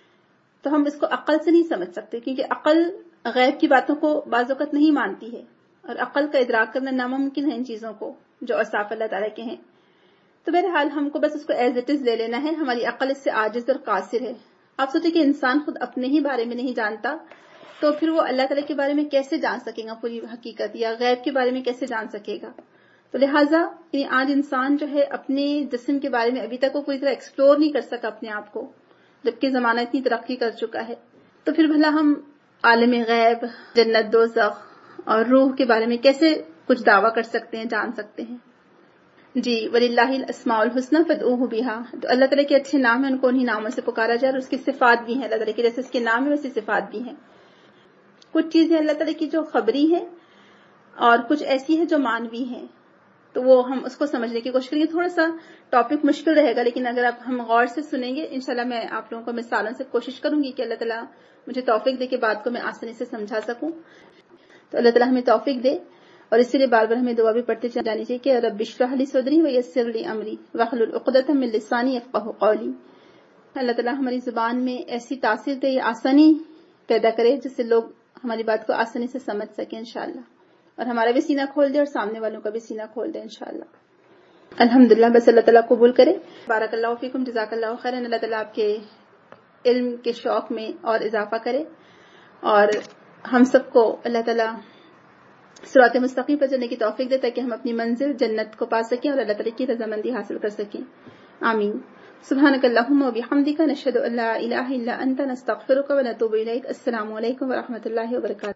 تو ہم اس کو عقل سے نہیں سمجھ سکتے، کیونکہ عقل غیب کی باتوں کو بعض اوقات نہیں مانتی ہے، اور عقل کا ادراک کرنا ناممکن ہے ان چیزوں کو جو اوصاف اللہ تعالیٰ کے ہیں۔ تو بہرحال ہم کو بس اس کو ایز اٹ از لے لینا ہے، ہماری عقل اس سے عاجز اور قاصر ہے۔ آپ سوچیں کہ انسان خود اپنے ہی بارے میں نہیں جانتا تو پھر وہ اللہ تعالیٰ کے بارے میں کیسے جان سکے گا پوری حقیقت، یا غیب کے بارے میں کیسے جان سکے گا؟ تو لہٰذا یعنی آج انسان جو ہے اپنے جسم کے بارے میں ابھی تک وہ پوری طرح ایکسپلور نہیں کر سکا اپنے آپ کو، جبکہ زمانہ اتنی ترقی کر چکا ہے، تو پھر بھلا ہم عالم غیب، جنت، دوزخ اور روح کے بارے میں کیسے کچھ دعویٰ کر سکتے ہیں، جان سکتے ہیں؟ جی وَلِلَّهِ الْأَسْمَاءُ الْحُسْنَى فَادْعُوهُ بِهَا، تو اللہ تعالیٰ کے اچھے نام ہیں ان کو انہی ناموں سے پکارا جائے، اور اس کی صفات بھی ہیں اللہ تعالیٰ کی، جیسے اس کے نام ہے ویسے صفات بھی ہیں۔ کچھ چیزیں اللہ تعالیٰ کی جو خبری ہیں اور کچھ ایسی ہیں جو مانوی ہیں، تو وہ ہم اس کو سمجھنے کی کوشش کریں گے۔ تھوڑا سا ٹاپک مشکل رہے گا لیکن اگر آپ ہم غور سے سنیں گے انشاءاللہ میں آپ لوگوں کو مثالوں سے کوشش کروں گی کہ اللہ تعالیٰ مجھے توفیق دے کہ بات کو میں آسانی سے سمجھا سکوں۔ تو اللہ تعالیٰ ہمیں توفیق دے، اور اسی لیے بار بار ہمیں دعا بھی پڑھتے جانی چاہیے کہ رب اشرح لی صدری ویسر لی امری واحلل عقدۃ من لسانی یفقہوا قولی۔ اللہ تعالیٰ ہماری زبان میں ایسی تاثیر دے، آسانی پیدا کرے جس سے لوگ ہماری بات کو آسانی سے سمجھ سکیں انشاءاللہ، اور ہمارا بھی سینہ کھول دے اور سامنے والوں کا بھی سینہ کھول دے انشاءاللہ۔ الحمدللہ، بس اللہ تعالیٰ قبول کرے۔ بارک اللہ فیکم، جزاک اللہ خیرا۔ اللہ تعالیٰ آپ کے علم کے شوق میں اور اضافہ کرے، اور ہم سب کو اللہ تعالیٰ صراط مستقیم پر چلنے کی توفیق دے تاکہ ہم اپنی منزل جنت کو پا سکیں اور اللہ تعالیٰ کی رضامندی حاصل کر سکیں، آمین۔ سبحانک اللہم و بحمدک، نشہد ان لا الہ الا انت، نستغفرک و نتوب الیک۔ السلام علیکم و رحمۃ اللہ وبرکاتہ۔